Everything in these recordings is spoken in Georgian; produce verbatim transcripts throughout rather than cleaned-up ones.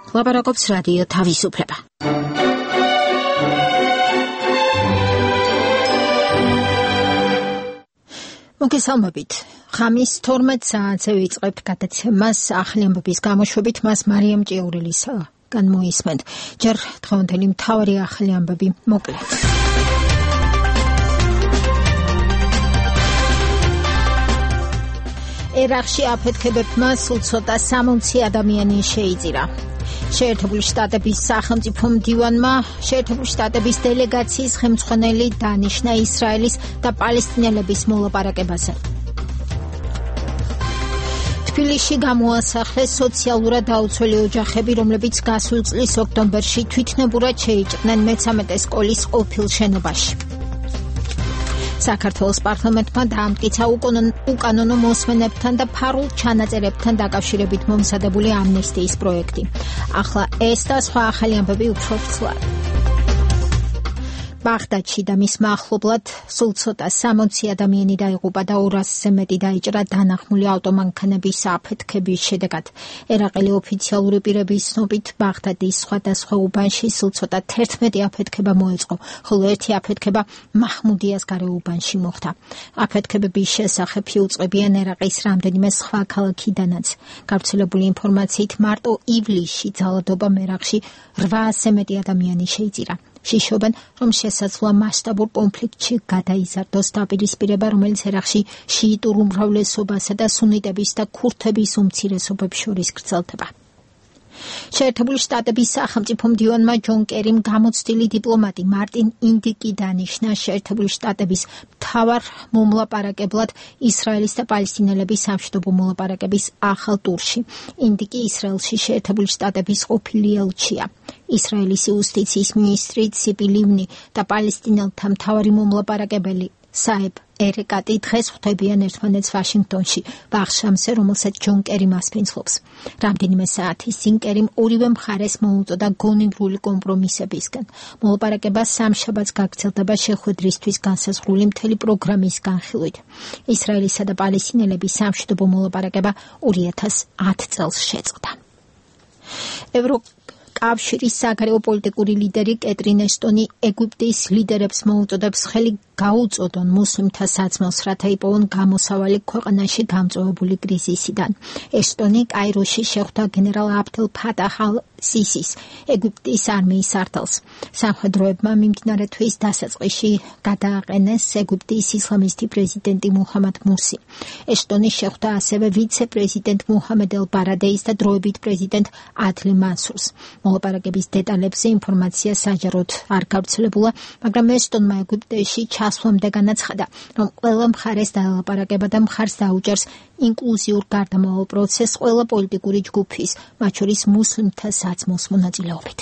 ლაპარაკობს რადიო თავისუფლება. მოგესალმებით. ხამის თორმეტ საათზე ვიწყებთ გადაცემას ახალი ამბების გამოშვებით. მას მარიამ ჭიურილის განმოისმენთ. ჯერ დღევანდელი მთავარი ახალი ამბები მოკლედ. ერაყში აფეთქებებმა სულ ცოტა სამოცი ადამიანი შეიძირა. შეერთებული შტატების სახელმწიფო მდივანმა შეერთებული შტატების დელეგაციის ხელმძღვანელი დანიშნა ისრაელის და პალესტინელების მოლაპარაკებაზე. თბილისში გამოასახლეს სოციალურად დაუცველი ოჯახები, რომლებიც გასულ წლის ოქტომბერში თვითნებურად შეიჭრნენ მეცამეტე სკოლის ყოფილ შენობაში. საქართველოს პარლამენტმა დაამტკიცა უკანონო მოსმენებთან და ფარულ ჩანაწერებთან დაკავშირებით მომზადებული ამნესტიის პროექტი. ახლა ეს და სხვა ახალი ამბები უფრო ვრცლად. ბაღდადში და მის მახლობლად სულ ცოტა სამოცი ადამიანი დაიღუპა და ორასზე მეტი დაიჭრა დანახმული ავტომანქანების აფეთქების შედეგად. ერაყელი ოფიციალური პირების ცნობით ბაღდადის სხვადასხვა უბანში სულ ცოტა თერთმეტი აფეთქება მოეწყო, ხოლო ერთი აფეთქება მაჰმუდიას გარეუბანში მოხდა. აფეთქებების შესახებ იუწყებიან ერაყის რამდენიმე სხვა ქალაქიდანაც. გავრცელებული ინფორმაციით მარტო ივლისში ძალადობამ ერაყში რვაასზე მეტი ადამიანი შეიძირა. შიშობენ, რომ შესაძლოა მასშტაბურ კონფლიქტში გადაიზარდოს დაპირისპირება, რომელიც ერაყში შიიტურ უმრავლესობასა და სუნიტების და ქურთების უმცირესობებს შორის გრძელდება. შეერთებული შტატების სახელმწიფო მდივანმა ჯონ კერიმ გამოცდილი დიპლომატი მარტინ ინდიკი დანიშნა შეერთებული შტატების მთავარ მომლაპარაკებლად ისრაელის და პალესტინელების სამშვიდობო მოლაპარაკების ახალ ტურში. ინდიკი ისრაელში შეერთებული შტატების ყოფილი ელჩია. ისრაელის იუსტიციის მინისტრი ციპი ლივნი და პალესტინელთა მთავარი მომლაპარაკებელი საებ ერეკატი დღეს ხვდებიან ერთმანეთს ვაშინგტონში, ბაღ-შამსზე, რომელსაც ჯონ კერი მასპინძლობს. რამდენიმე საათის წინ კერიმ ორივე მხარეს მოუწოდა გონივრული კომპრომისებისკენ. მოლაპარაკება სამშაბათს გაგრძელდება შეხვედრისთვის განსაზღვრული მთელი პროგრამის განხილვით. ისრაელისა და პალესტინელების სამშვიდობო მოლაპარაკება ორი ათას ათ წელს შეწყდა. ევრო კავშირის საგარეო პოლიტიკური ლიდერი კეტრინ ესტონი ეგვიპტის ლიდერებს მოუწოდებს ხელი გაუწოდონ მუსლიმთა საძმელს, რათა იპოვონ გამოსავალი ქვეყანაში გამწვავებული კრიზისიდან. ესტონი კაიროში შეხვდა გენერალ აბდელ ფატაჰ ალ-სისის, ეგვიპტის არმიის არტელს. სამხედროებმა მიმდინარე თვის დასაწყისში გადააყენეს ეგვიპტის ისლამისტი პრეზიდენტი მუჰამად მურსი. ესტონი შეხვდა ასევე ვიცე-პრეზიდენტ მუჰამედ ელ-ბარადეის და დროებით პრეზიდენტ ადლი მანსურს. მოლაპარაკების დეტალებზე ინფორმაცია საჯაროდ არ გავრცელებულა, მაგრამ ესტონმა ეგვიპტეში ჩასვლამდე განაცხადა, რომ ყველა მხარეს დაელაპარაკება და მხარს დაუჭერს ინკლუზიურ გარდამავალ პროცესს ყველა პოლიტიკური ჯგუფის, მათ შორის მუსლიმთა საძმოს მონაწილეობით.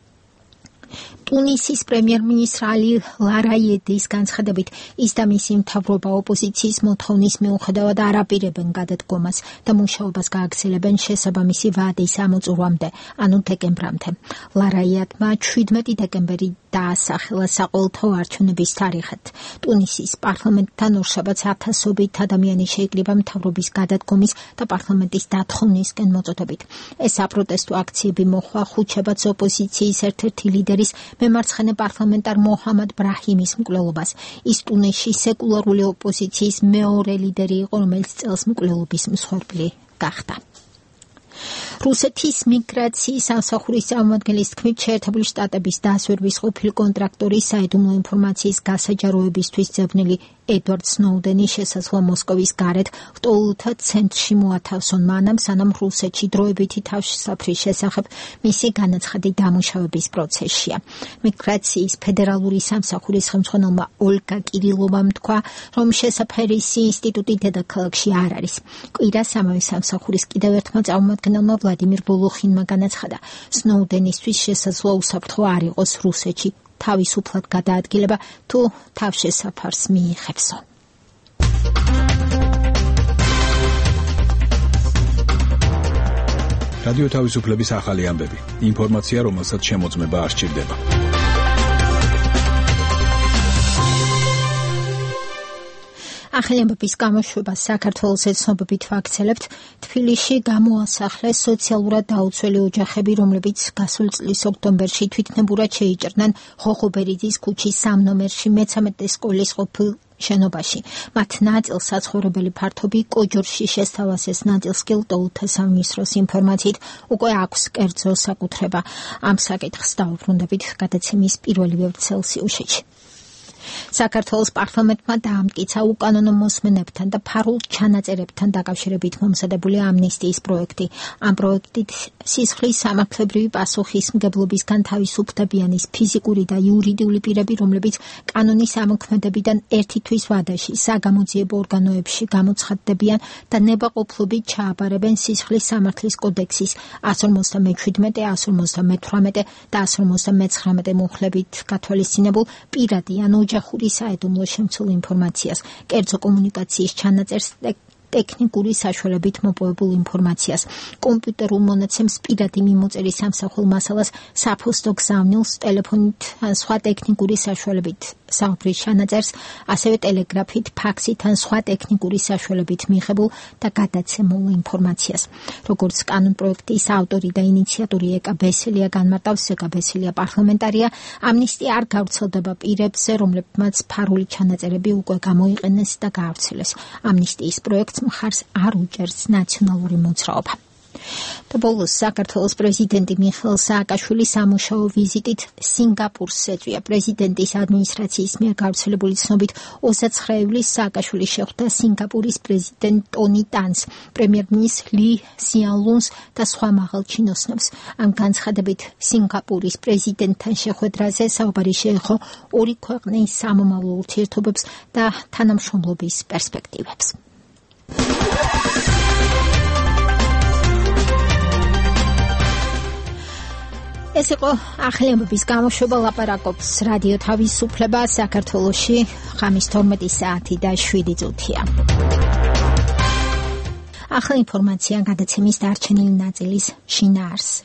ტუნისის პრემიერ-მინისტრ ალი ლარაიედის განცხადებით, ის და მისი მთავრობა ოპოზიციის მოთხოვნის მიუხედავად არ აპირებენ გადადგომას და მუშაობას გააგრძელებენ შესაბამისი ვადის ამოწურვამდე, ანუ დეკემბრამდე. ლარაიატმა შვიდმეტი დეკემბერი დაასახელა საყოველთაო არჩევნების თარიღად. ტუნისის პარლამენტთან ორშაბათს ათასობით ადამიანი შეიკრიბა მთავრობის გადადგომის და პარლამენტის დათხოვნისკენ მოწოდებით. ეს საპროტესტო აქციები მოჰყვა ხუთშაბათს ოპოზიციის ერთ-ერთი ლიდერის მემარცხენე პარლამენტარ მოჰამად ბრაჰიმის მკვლელობას. ის ტუნისში სეკულარული ოპოზიციის მეორე ლიდერი იყო, რომელიც წელს მკვლელობის მსხვერპლი გახდა. რუსეთის მიგრაციის სამსახურის წარმომადგენლის თქმით, შეერთებული შტატების დასვერვის ყოფილი კონტრაქტორი საიდუმლო ინფორმაციის გასაჯაროებისთვის ძებნილი ედვარდ სნოუდენი შესაძლოა მოსკოვის გარეთ ლტოლვილთა ცენტრში მოათავსონ, მანამ სანამ რუსეთში დროებითი თავშესაფრის შესახებ მისი განაცხადი დამუშავების პროცესშია. მიგრაციის ფედერალური სამსახურის ხელმძღვანელმა ოლგა კირილოვამ თქვა, რომ შესაფერისი ინსტიტუტი დედაქალაქში არ არის. კვირას ამავე სამსახურის კიდევ ერთმა წარმომადგენელმა ვლადიმირ ბოლოხინმა განაცხადა, სნოუდენისთვის შესაძლოა უსაფრთხო არ იყოს რუსეთში თავისუფლად გადაადგილება თუ თავშესაფარს მიიღებსო. რადიო თავისუფლების ახალი ამბები. ინფორმაცია, რომელსაც შემოწმება არ სჭირდება. ახალიანობის გამოშვებას საქართველოს ეთნობებით ვაქცელებთ. თბილისში გამოასახლეს სოციალურად დაუცველი ოჯახები, რომლებიც გასულ წლის ოქტომბერში თვითნებურად შეიჭრნენ ხოხობერიძის ქუჩის სამ ნომერში მეცამეტე სკოლის ყოფილ შენობაში. მათ ნაწილს საცხოვრებელი ფართობი კოჯორში შესთავაზეს, ნაწილს კი ლტოლთა სამინისტროს ინფორმაციით უკვე აქვს კერძო საკუთრება. ამ საკითხს დავუბრუნდებით გადაცემის პირველი ვევრცელსიუშეთში. საქართველოს პარლამენტმა დაამტკიცა უკანონო მოსმენებთან და ფარულ ჩანაწერებთან დაკავშირებით მომზადებული ამნისტიის პროექტი. ამ პროექტით სისხლის სამართლებრივი პასუხისმგებლობისგან თავისუფლებიანის ფიზიკური და იურიდიული პირები, რომლებიც კანონის ამოქმედებიდან ერთი თვის ვადაში საგამოძიებო ორგანოებში გამოცხადდებიან და ნებაყოფლობით ჩააბარებენ სისხლის სამართლის კოდექსის εκατს ორმოცდამეჩვიდმეტე, εκατს ორმოცდამეთვრამეტე და εκατს ორმოცდამეცხრამეტე მუხლებით გათვალისწინებულ პირადი ან ოჯახური საიდუმლო შემცველ ინფორმაციას, კერძო კომუნიკაციის ჩანაწერს, ტექნიკური საშუალებით მოპოვებულ ინფორმაციას, კომპიუტერულ მონაცემს, პირადი მიმოწერის სამსახურ მასალას, საფოსტო გზავნილს, ტელეფონით ან სხვა ტექნიკური საშუალებით საუბრის ჩანაწერს, ასევე ტელეგრაფით, ფაქსით ან სხვა ტექნიკური საშუალებით მიღებულ და გადაცემულ ინფორმაციას. როგორც კანონპროექტის ავტორი და ინიციატორი ეკა ბესელია განმარტავს, ეკა ბესელია პარლამენტარია, ამნისტია არ გავრცელდება პირებზე, რომლებმაც ფარული ჩანაწერები უკვე გამოიყენეს და გაავრცელეს. ამნისტიის პროექტს მხარს არ უჭერს ნაციონალური მოძრაობა. და ბოლოს საქართველოს პრეზიდენტი მიხეილ სააკაშვილი სამუშაო ვიზიტით სინგაპურს ეწვია. პრეზიდენტის ადმინისტრაციის მიერ გავრცელებული ცნობით ოცდაცხრე ივლისს სააკაშვილი შეხვდა სინგაპურის პრეზიდენტ ტონი ტანს, პრემიერ-მინისტრ ლი სიან ლუნს და სხვა მაღალ ჩინოსნებს. ამ განცხადებით სინგაპურის პრეზიდენტთან შეხვედრაზე საუბარი შეეხო ორი ქვეყნის სამომავლო ურთიერთობებს და თანამშრომლობის პერსპექტივებს. ეს იყო ახალიანობის გამოშვება, ლაპარაკობს რადიო თავისუფლება საქართველოში, ხამის თორმეტი საათი და შვიდი წუთია. ახალი ინფორმაცია გადაცემის დარჩენილი ნაწილის შინაარსზე.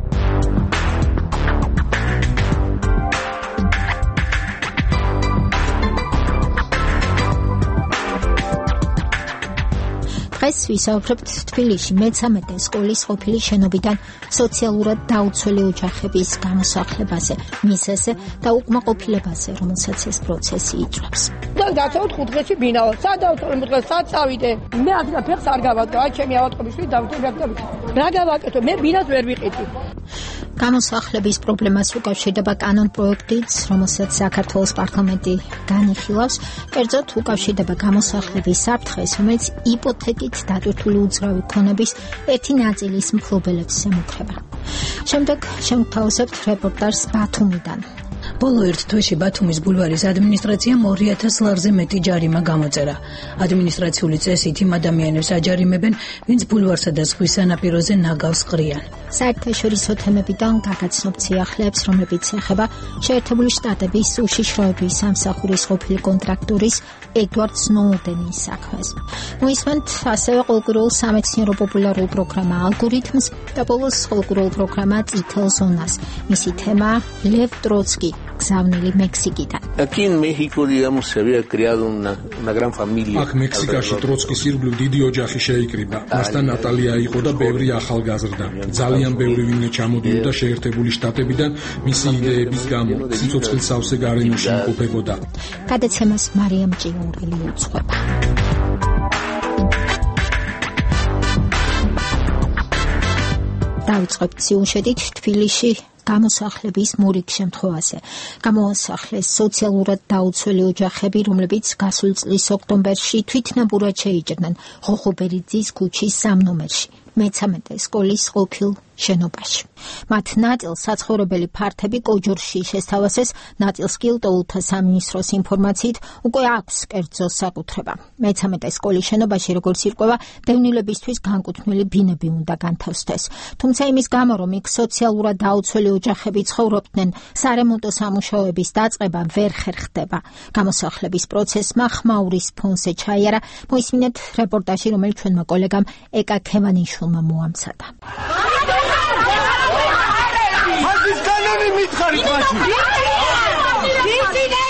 დღეს ვისაუბრებთ თბილისში მეცამეტე სკოლის ყოფილი შენობიდან სოციალურად დაუცველი ოჯახების გამოსახლებაზე, მისაზე და უკმაყოფილებაზე, რომელსაც ეს პროცესი იწვევს. დაცავთ ხუთ დღეში ბინაო, სად დავთვალე დღეს, სად წავიდე? მე ადგა ფეხს არ გავადგა, აი ჩემი ავატყობიშვილი დავთვალე. რა გავაკეთო? მე ბინას ვერ ვიყიდი. გამოსახლების პრობლემას უკავშირდება კანონპროექტიც, რომელსაც საქართველოს პარლამენტი განიხილავს, კერძოდ უკავშირდება გამოსახლების საფრთხეს, რომელიც იპოთეკით დატვირთული უძრავი ქონების ერთი ნაწილის მფლობელებს ემუქრება. შემდეგ შევთავაზებთ რეპორტაჟს ბათუმიდან. ბოლო ერთ თვეში ბათუმის ბულვარის ადმინისტრაციამ ორი ათას ლარზე მეტი ჯარიმა გამოწერა. ადმინისტრაციული წესით იმ ადამიანებს აჯარიმებენ, ვინც ბულვარსა და ზღვის სანაპიროზე ნაგავს ყრიან. საერთაშორისო თემებიდან გაგაცნობთ სიახლეებს, რომლებიც ეხება შეერთებული შტატების უშიშროების სამსახურის ყოფილი კონტრაქტორის ედვარდ სნოუდენის საქმეს. მოისმენთ ასევე ყოლკურულ სამეცნიერო პოპულარულ პროგრამა ალგორითმს და ბოლოს ყოლკურულ პროგრამა წითელ ზონას. მისი თემა ლევ ტროცკი, გზავნილი მექსიკიდან. Aquí en México, digamos, se había creado una, una gran familia. აქ მექსიკაში ტროცკის ირგვლივ დიდი ოჯახი შეიკრიბა. მასთან ნატალია იყო და ბევრი ახალგაზრდა. ძალიან ბევრი ვინმე ჩამოდიოდა შეერთებული შტატებიდან მისი იდეების გამო. სიცოცხლის სავსე გარემოში იმყოფებოდა. გადაცემას მარიამ ჭიურელი უძღვება. დავიწყებთ სიუჟეტით თბილისში გამოსახლების მურიგ შემთხვევაზე. გამოასახლეს სოციალურად დაუცველი ოჯახები, რომლებიც გასულ წლის ოქტომბერში თვითნებურად შეიჭრნენ ხოხობერიძის ქუჩის სამ ნომერში, მეცამეტე სკოლის ყოფილ შენობაში. მათ ნაწილს საცხოვრებელი ფართები კოჯორში შესთავაზეს, ნაწილს კი ლტოლთა სამინისტროს ინფორმაციით უკვე აქვს კერძო საკუთრება. მეცამეტე სკოლის შენობაში, როგორც ირკვევა, დევნილებისთვის განკუთვნილი ბინები უნდა განთავსდეს. თუმცა იმის გამო, რომ იქ სოციალურად დაუცველი ოჯახები ცხოვრობდნენ, სარემონტო სამუშაოების დაწყება ვერ ხერხდება. გამოსახლების პროცესმა ხმაურის ფონზე ჩაიარა. მოისმინეთ რეპორტაჟი, რომელიც ჩვენმა კოლეგამ ეკა ქევანიშვილმა მოამზადა. Hadi canını mit karışmasın. Bizi ney bakış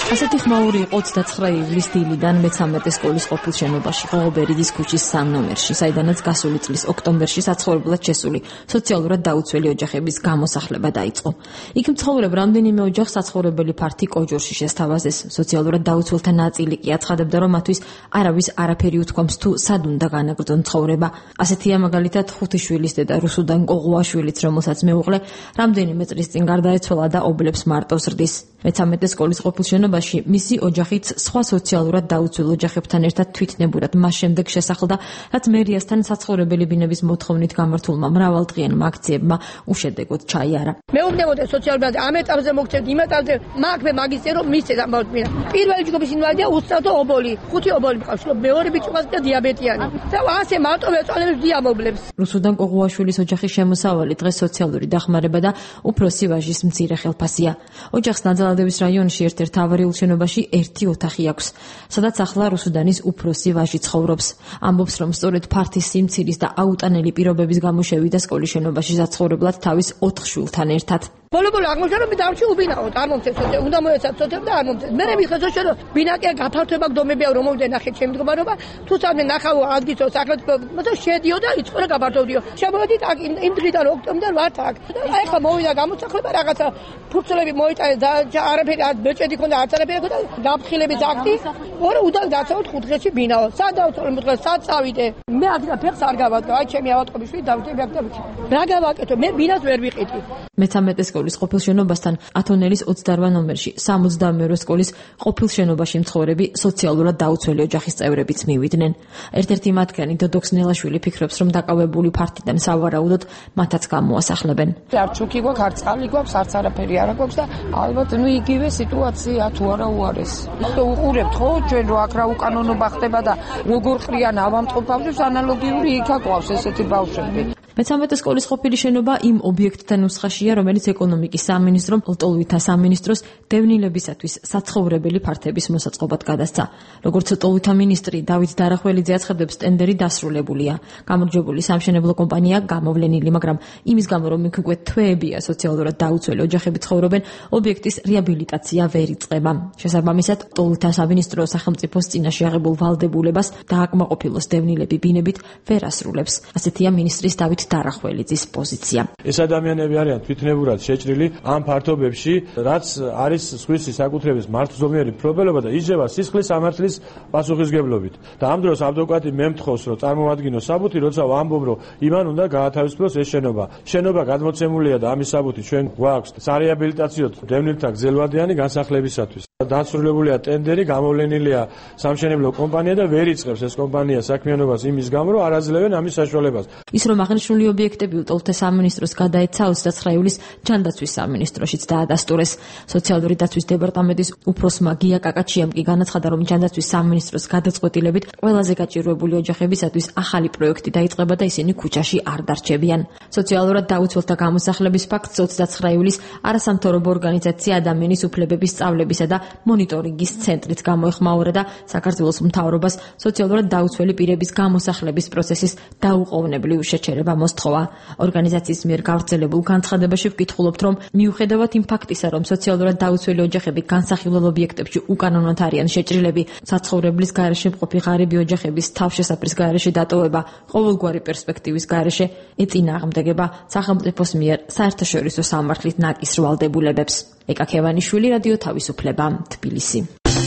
ასეთი ხმაური იყო ოცდაცხრა ივლის დილიდან მეთორმეტე სკოლის ყოფილ შენობაში, ღოღობერიძის ქუჩის სამ ნომერში, საიდანაც გასული წლის ოქტომბერში საცხოვრებლად შესული სოციალურად დაუცველი ოჯახების გამოსახლება დაიწყო. იქ მცხოვრებ რამდენიმე ოჯახს საცხოვრებელი ფართი კოჯორში შესთავაზეს. სოციალურად დაუცველთა ნაწილი კი აცხადებდა, რომ მათთვის არავის არაფერი უთქვამს თუ სად უნდა განაგრძონ ცხოვრება. ასეთია მაგალითად ხუთი შვილის დედა რუსუდან კოღუაშვილიც, რომელსაც მეუღლე რამდენიმე წლის წინ გარდაეცვალა და ობლებს მარტო ზრდის. მეთორმეტე სკოლის ყოფილ შენობაში მისი ოჯახიც სხვა სოციალურად დაუცველ ოჯახებთან ერთად თვითნებურად მას შემდეგ შესახლდა, რაც მერიასთან საცხოვრებელი ბინების მოთხოვნით გამართულმა მრავალდღიურმა აქციებმა უშედეგოდ ჩაიარა. მეუბნებოდა სოციალურად ამ ეტაპზე მოგწევთ, იმ ეტაპზე მაქვს მაგისტერ რომ მისცეს ამბავთ მინა. პირველი ჯგუფის ინვალიდია უსწრაფო ობოლი, ხუთი ობოლი მყავს, მეორე ბიჭუნას და დიაბეტიანი. და ასე მარტო მეწვალებს დიამობლებს. რუსუდან კოღუაშვილის ოჯახის შემოსავალი დღეს სოციალური დახმარება და უფროსი ვაჟის მცირე ხელფასია. ოჯახს ნაძალადების რაიონში ერთ-ერთ ავარიულ შენობაში ერთი ოთახი აქვს, სადაც ახლა რუსუდანის უფროსი ვაჟი ცხოვრობს. ამბობს, რომ სწორედ ფართის სიმცირის და აუტანელი პირობების გამო შევიდა სკოლის შენობაში საცხოვრებლად თავის ოთხ შვილთან ერთად. ბოლო-ბოლო აღმოჩნდა, რომ დავში უბინაოთ, არ მომწევს, უნდა მოეცათ სოციალ და არ მომწევს. მე მიხეს რომ ბინაკია გაფართოება გდომებია რომ მოვიდე ნახეთ ჩემი მდგომარეობა, თუ სამე ნახავ ადგილს საქმეთ, მაგრამ შედიო და იწყო და გაფართოვდიო. შემოვედით აქ იმ დღიდან ოქტომბრიდან ვართ აქ. აი ხა მოვიდა გამოსახლება რაღაცა ფურცლები მოიტანეს და არაფერი არ ბეჭედი ქონდა, არც არაფერი ქონდა, გაფრთხილების აქტი. ორი უდან დაცავთ ხუთ დღეში ბინაო. სად დავწოლე დღეს, სად წავიდე? მე ადგილ ფეხს არ გავადგა, აი ჩემი ავატყობის შვილი დავწევი აქ და ვიცი. რა გავაკეთო? მე ბინას ვერ ვიყიდი. მეთორმეტე სკოლის ყოფილ შენობასთან ათონელის ოცდაოთხ ნომერში სამოცდამეორე სკოლის ყოფილ შენობაში მცხოვრები სოციალურად დაუცველი ოჯახის წევრებიც მივიდნენ. ერთ-ერთი მათგანი დოდოქს ნელაშვილი ფიქრობს, რომ დაკავებული ფართიდან სავარაუდოდ მათაც გამოასახლებენ. არ ჩუქი გვაქვს, არ წყალი გვაქვს, არც არაფერი არ გვაქვს და ალბათ ნუ იგივე სიტუაცია თუ არა უარეს. უყურებთ ხო ჩვენ რო აქ რა უკანონობა ხდება და როგორ ყრიან ავამტყო ბავშვებს, ანალოგიური იქა გვაქვს ესეთი ბავშვები. მეთორმეტე სკოლის ყოფილი შენობა იმ ობიექტთან ნუსხაშია, რომელიც ეკონომიკის სამინისტრომ ლტოლვილთა სამინისტროს დევნილებისათვის საცხოვრებელი ფართების მოსაწყობად გადასცა. როგორც ლტოლვილთა მინისტრი დავით დარახველიძე აცხადებს, ტენდერი დასრულებულია. გამარჯვებული სამშენებლო კომპანია გამოვლენილი, მაგრამ იმის გამო, რომ იქ უკვე თვეებია სოციალურად დაუცველი ოჯახები ცხოვრობენ, ობიექტის რეაბილიტაცია ვერ იწყება. შესაბამისად, ლტოლვილთა სამინისტრო სახელმწიფოს წინაშე აღებულ ვალდებულებას დააკმაყოფილოს დევნილები ბინებით ვერ ასრულებს. ასეთია მინისტრის დავით დარახველიძის პოზიცია. ეს ადამიანები არიან თვითნებურად შეჭრილი ამ ფართობებში, რაც არის სხვისი საკუთრების მართლზომიერი მფლობელობა და იჯება სისხლის სამართლის პასუხისგებლობით. და ამ დროს ადვოკატი მე მთხოვს, რომ წარმოადგინოს საბუთი, როცა ვამბობ, რომ იმან უნდა გაათავისუფლოს ეს შენობა. შენობა გადმოცემულია და ამის საბუთი ჩვენ გვაქვს სარეაბილიტაციო დევნილთა გზელვადიანი განსახლებისათვის. დასრულებულია ტენდერი, გამოვლენილია სამშენებლო კომპანია და ვერ იწყებს ეს კომპანია საქმიანობას იმის გამო, რომ არ აძლევენ ამის საშუალებას. ის რომ აღნიშნული ობიექტები ლტოლვილთა სამინისტროს გადაეცა ოცდაცხრა ივლის ჯანდაცვის სამინისტროშიც დაადასტურეს. სოციალური დაცვის დეპარტამენტის უფროსმა გია კაკაჩიამ კი განაცხადა, რომ ჯანდაცვის სამინისტროს გადაწყვეტილებით ყველაზე გაჭირვებული ოჯახებისათვის ახალი პროექტი დაიწყება და ისინი ქუჩაში არ დარჩებიან. სოციალურად დაუცველთა გამოსახლების ფაქტს ოცდაცხრა ივლის არასამთავრობო ორგანიზაცია ადამიანის უფლებების სწავლებისა და მონიტორინგის ცენტრით გამოეხმაურა და საქართველოს მთავრობას სოციალურად დაუცველი პირების გამოსახლების პროცესის დაუყოვნებლივ შეჩერება მოსთხოვა. ორგანიზაციის მიერ გავრცელებულ განცხადებაში ვკითხულობთ, რომ მიუხედავად იმ ფაქტისა, რომ სოციალურად დაუცველი ოჯახები განსახილველ ობიექტებში უკანონოდ არიან შეჭრილები, საცხოვრებლის გარეშე მყოფი ღარიბი ოჯახების თავშესაფრის გარეშე დატოვება ყოველგვარი პერსპექტივის გარეშე ეწინააღმდეგება სახელმწიფოს მიერ საერთაშორისო სამართლით ნაკისრ ვალდებულებებს. ეკა ქევანიშვილი, რადიო თავისუფლება, თბილისი.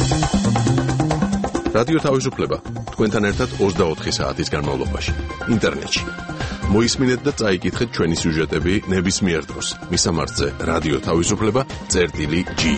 რადიო თავისუფლება თქვენთან ერთად ოცდაოთხი საათის განმავლობაში ინტერნეტში. მოისმინეთ და წაიკითხეთ ჩვენი სიუჟეტები ნებისმიერ დროს. მისამართზე რადიო თავისუფლება წერტილი ჯი.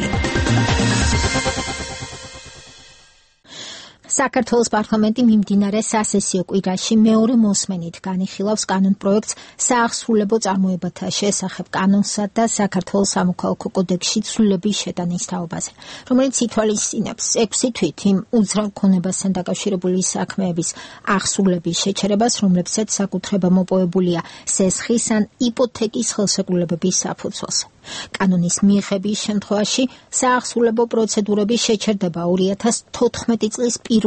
საქართველოს პარლამენტი მიმდინარე სასესიო კვირაში მეორე მოსმენით განიხილავს კანონპროექტს საახსრულებო წარმოებათა შესახებ კანონსა და საქართველოს სამოქალაქო კოდექსში ცვლილების შეტანის თაობაზე, რომელიც ითვალისწინებს ექვსი თვით იმ უძრავ ქონებასთან დაკავშირებული საქმეების აღსრულების შეჩერებას, რომლებსაც საკუთრება მოპოვებულია სესხის ან იპოთეკის ხელშეკრულებების საფუძველზე. კანონის მიღების შემთხვევაში საახსრულებო პროცედურების შეჩერდება ორი ათას თოთხმეტი წლის პირველ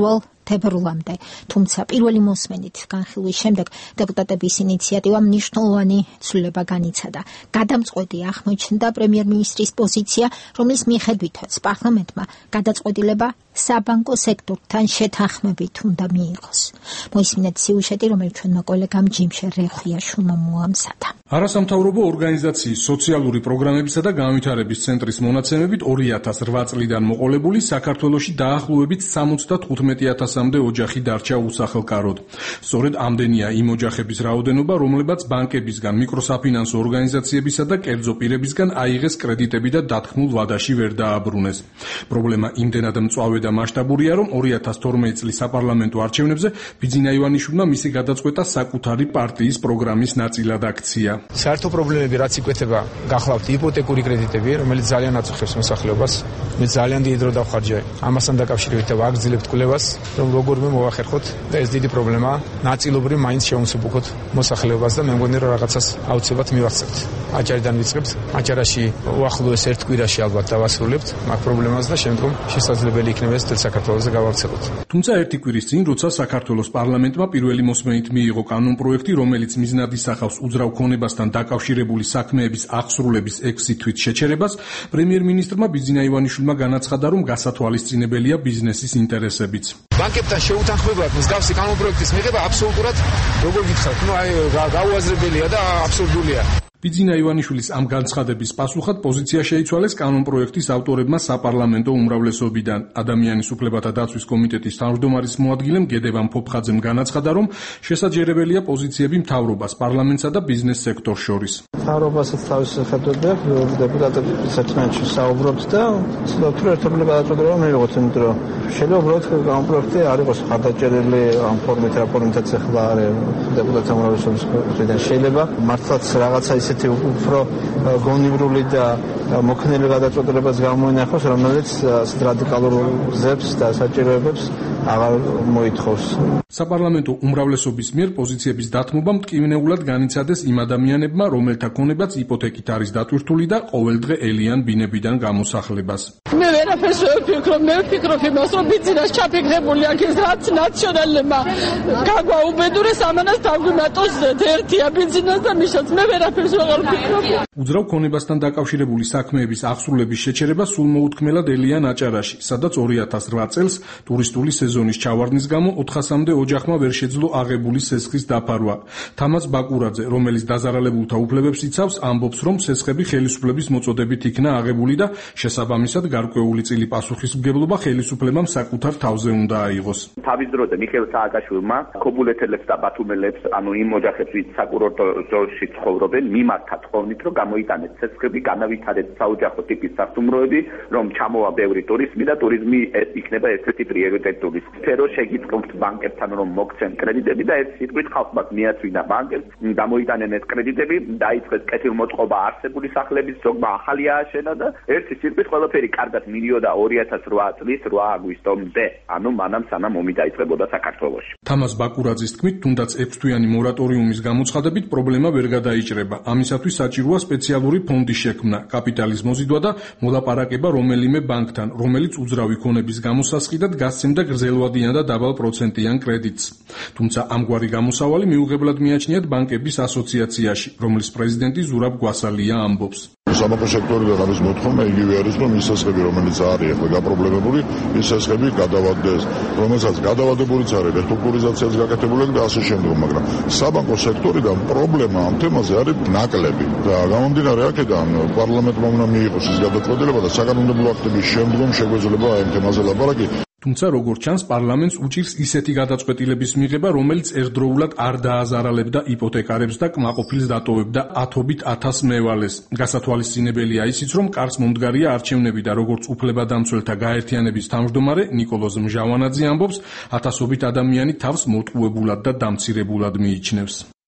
თებერვლამდე. თუმცა პირველი მოსმენით განხილვის შემდეგ დეპუტატების ინიციატივამ მნიშვნელოვანი ცვლილება განიცადა. გადამწყვეტი აღმოჩნდა პრემიერ-მინისტრის პოზიცია, რომლის მიხედვითაც პარლამენტმა გადაწყვეტილება საბანკო სექტორთან შეთანხმებით უნდა მიიღოს. მოისმინეთ სიუჟეტი, რომელიც ჩვენმა კოლეგამ ჯიმშე რეხვიაშვილმა მოამზადა. არასამთავრობო ორგანიზაციის სოციალური პროგრამებისა და განვითარების ცენტრის მონაცემებით ორი ათას რვა წლიდან მოყოლებული საქართველოში დაახლოებით სამოცდათხუთმეტი ათასამდე ოჯახი დარჩა უსახელკაროდ. სწორედ ამდენია იმ ოჯახების რაოდენობა, რომლებაც ბანკებისგან, მიკროსაფინანსო ორგანიზაციებისა და კერძო პირებისგან აიღეს კრედიტები და დათქმულ ვადაში ვერ დააბრუნეს. პრობლემა იმდენად მწვავე და მასშტაბურია, რომ ორი ათას თორმეტი წლის საპარლამენტო არჩევნებზე ბიძინა ივანიშვილმა მისი გადაწყვეტა საკუთარი პარტიის პროგრამის ნაწილად აქცია. საერთო პრობლემები რაც იკვეთება, გახლავთ იპოთეკური კრედიტები, რომელიც ძალიან აწუხებს მოსახლეობას. მე ძალიან დიდი დრო დავხარჯე ამასთან დაკავშირებით და ვაგრძელებთ კვლევას, რომ როგორმე მოვახერხოთ და ეს დიდი პრობლემაა. ნაწილობრივ მაინც შევუსაბუქოთ მოსახლეობას და მე მგონი რომ რაღაცას აუცილებლად მივახცევთ. აჭარიდან ვიწყებთ. აჭარაში უახლოეს ერთ კვირაში ალბათ დავასრულებთ მაგ პრობლემას და შემდგომ შესაძლებელი იქნება ეს თელ საქართველოზე გავავრცელოთ. თუმცა ერთი კვირის წინ, როცა საქართველოს პარლამენტმა პირველი მოსმენით მიიღო კანონპროექტი, რომელიც მიზნად ისახავს უძრავ ქონებასთან დაკავშირებული საქმეების აღსრულების ექვსი თვით შეჩერებას, პრემიერ-მინისტრმა ბიძინა ივანიშვილმა განაცხადა, რომ გასათვალისწინებელია ბიზნესის ინტერესებიც. ბანკებთან შეუთანხმებლად მსგავსი კანონპროექტის მიღება აბსოლუტურად, როგორ გითხრათ, ნუ აი გაუაზრებელია და აბსურდულია. ბიძინა ივანიშვილის ამ განცხადების პასუხად პოზიცია შეიცვალეს კანონპროექტის ავტორებმა საპარლამენტო უმრავლესობიდან. ადამიანის უფლებათა დაცვის კომიტეტის თავმჯდომარის მოადგილემ გედევან ფოფხაძემ განაცხადა, რომ შესაძლებელია პოზიციები მთავრობას, პარლამენტსა და ბიზნეს სექტორს შორის. მთავრობასაც თავის შეხედვები აქვს, დეპუტატების საქმეში საუბრობთ და ცდილობთ რომ ერთობლივ გადაწყვეტილება მიიღოთ, იმიტომ რომ შეიძლება უბრალოდ კანონპროექტი არ იყოს ხარდაჭერილი ამ ფორმით, რა ფორმითაც ახლა არის დეპუტატთა უმრავლესობის მხრიდან. შეიძლება მართლაც რაღაცა ისეთი უფრო გონივრული და მოქნილი გადაწყვეტილებაც გამოინახოს, რომელიც რადიკალურ გზებს და საჭიროებებს აღარ მოითხოვს. საპარლამენტო უმრავლესობის მიერ პოზიციების დათმობა მტკივნეულად განიცადეს იმ ადამიანებმა, რომელთა ქონებაც იპოთეკით არის დატვირთული და ყოველდღე ელიან ბინებიდან გამოსახლებას. მე ვერაფერს ვერ ვფიქრობ, მე ვფიქრობ იმას, რომ ბიზნეს ჩაფიქრებული აქ ეს რაც ნაციონალებმა გაგვაუბედურეს, ამანას დაგვიმატოს ერთია ბიზნეს და მიშაც მე ვერაფერს ვერ ვფიქრობ. უძრავ ქონებასთან დაკავშირებული საქმეების აღსრულების შეჩერება სულ მოუთქმელად ელიან აჭარაში, სადაც ორი ათას რვა წელს ტურისტული სეზონის ჩავარდნის გამო ოთხასამდე ოჯახმა ვერ შეძლო აღებული სესხის დაფარვა. თამაზ ბაკურაძე, რომელიც დაზარალებულთა უფლებებს იცავს, ამბობს, რომ სესხები ხელისუფლების მოწოდებით იქნა აღებული და შესაბამისად გარკვეული წილი პასუხისმგებლობა ხელისუფლებამ საკუთარ თავზე უნდა აიღოს. თავის დროზე მიხეილ სააკაშვილმა ქობულეთელებს და ბათუმელებს, ანუ იმ ოჯახებს, ვინც საკურორტო ზოლში ცხოვრობენ, მიმართა თხოვნით, რომ გამოიტანეთ სესხები, განავითარეთ საოჯახო ტიპის სასტუმროები, რომ ჩამოვა ბევრი ტურიზმი და ტურიზმი იქნება ერთ-ერთი პრიორიტეტული სფერო. შეგიწყობთ ბანკებთან, რომ მოგცენ კრედიტები და ეს სიტყვით ხალხმა მიაწვინა ბანკებს, გამოიტანენ ეს კრედიტები, დაიწყეს კეთილმოწყობა არსებული სახლების, ზოგმა ახალი ააშენა და ერთი სიტყვით ყველაფერი კარგად მიდიოდა ორი ათას რვა წლის რვა აგვისტომდე, ანუ მანამ სანამ ომი დაიწყებოდა საქართველოში. თამაზ ბაკურაძის თქმით, თუნდაც ექვსთვიანი მორატორიუმის გამოცხადებით პრობლემა ვერ გადაიჭრება. ამისათვის საჭიროა სპეციალური ფონდი შექმნა, კაპიტალის მოზიდვა და მოლაპარაკება რომელიმე ბანკთან, რომელიც უძრავი ქონების გამოსასყიდად გასცემდა გრძელვადიან და დაბალ პროცენტიან კრედიტს. თუმცა ამგვარი გამოსავალი მიუღებლად მიაჩნიათ ბანკების ასოციაციაში, რომლის პრეზიდენტი ზურაბ გვასალია ამბობს. საბანკო სექტორიდან არის მოთხოვნა იგივე არის, რომ ის სესხები, რომელიც არის ახლა გაპრობლემებული, ის სესხები გადავადდეს, რომელსაც გადავადებულიც არის რესტრუქტურიზაციაც გაკეთებული და ასე შემდეგ, მაგრამ საბანკო სექტორიდან პრობლემა ამ თემაზე არის ნაკლები და გამომდინარე აქედან პარლამენტმა უნდა მიიღოს ის გადაწყვეტილება და საკანონმდებლო აქტების შემდგომ შეგვეძლება ამ თემაზე ლაპარაკი. თუმცა როგორც ჩანს, პარლამენტს უჭირს ისეთი გადაწყვეტილების მიღება, რომელიც ერთდროულად არ დააზარალებდა იპოთეკარებს და კმაყოფილს დატოვებდა ათობით ათას მევალეს. გასათვალისწინებელია ისიც, რომ კარს მომდგარია არჩევნები და როგორც უფლებადამცველთა გაერთიანების თავმჯდომარე ნიკოლოზ მჟავანაძე ამბობს, ათასობით ადამიანი თავს მოტყუებულად და დამცირებულად მიიჩნევს. ეს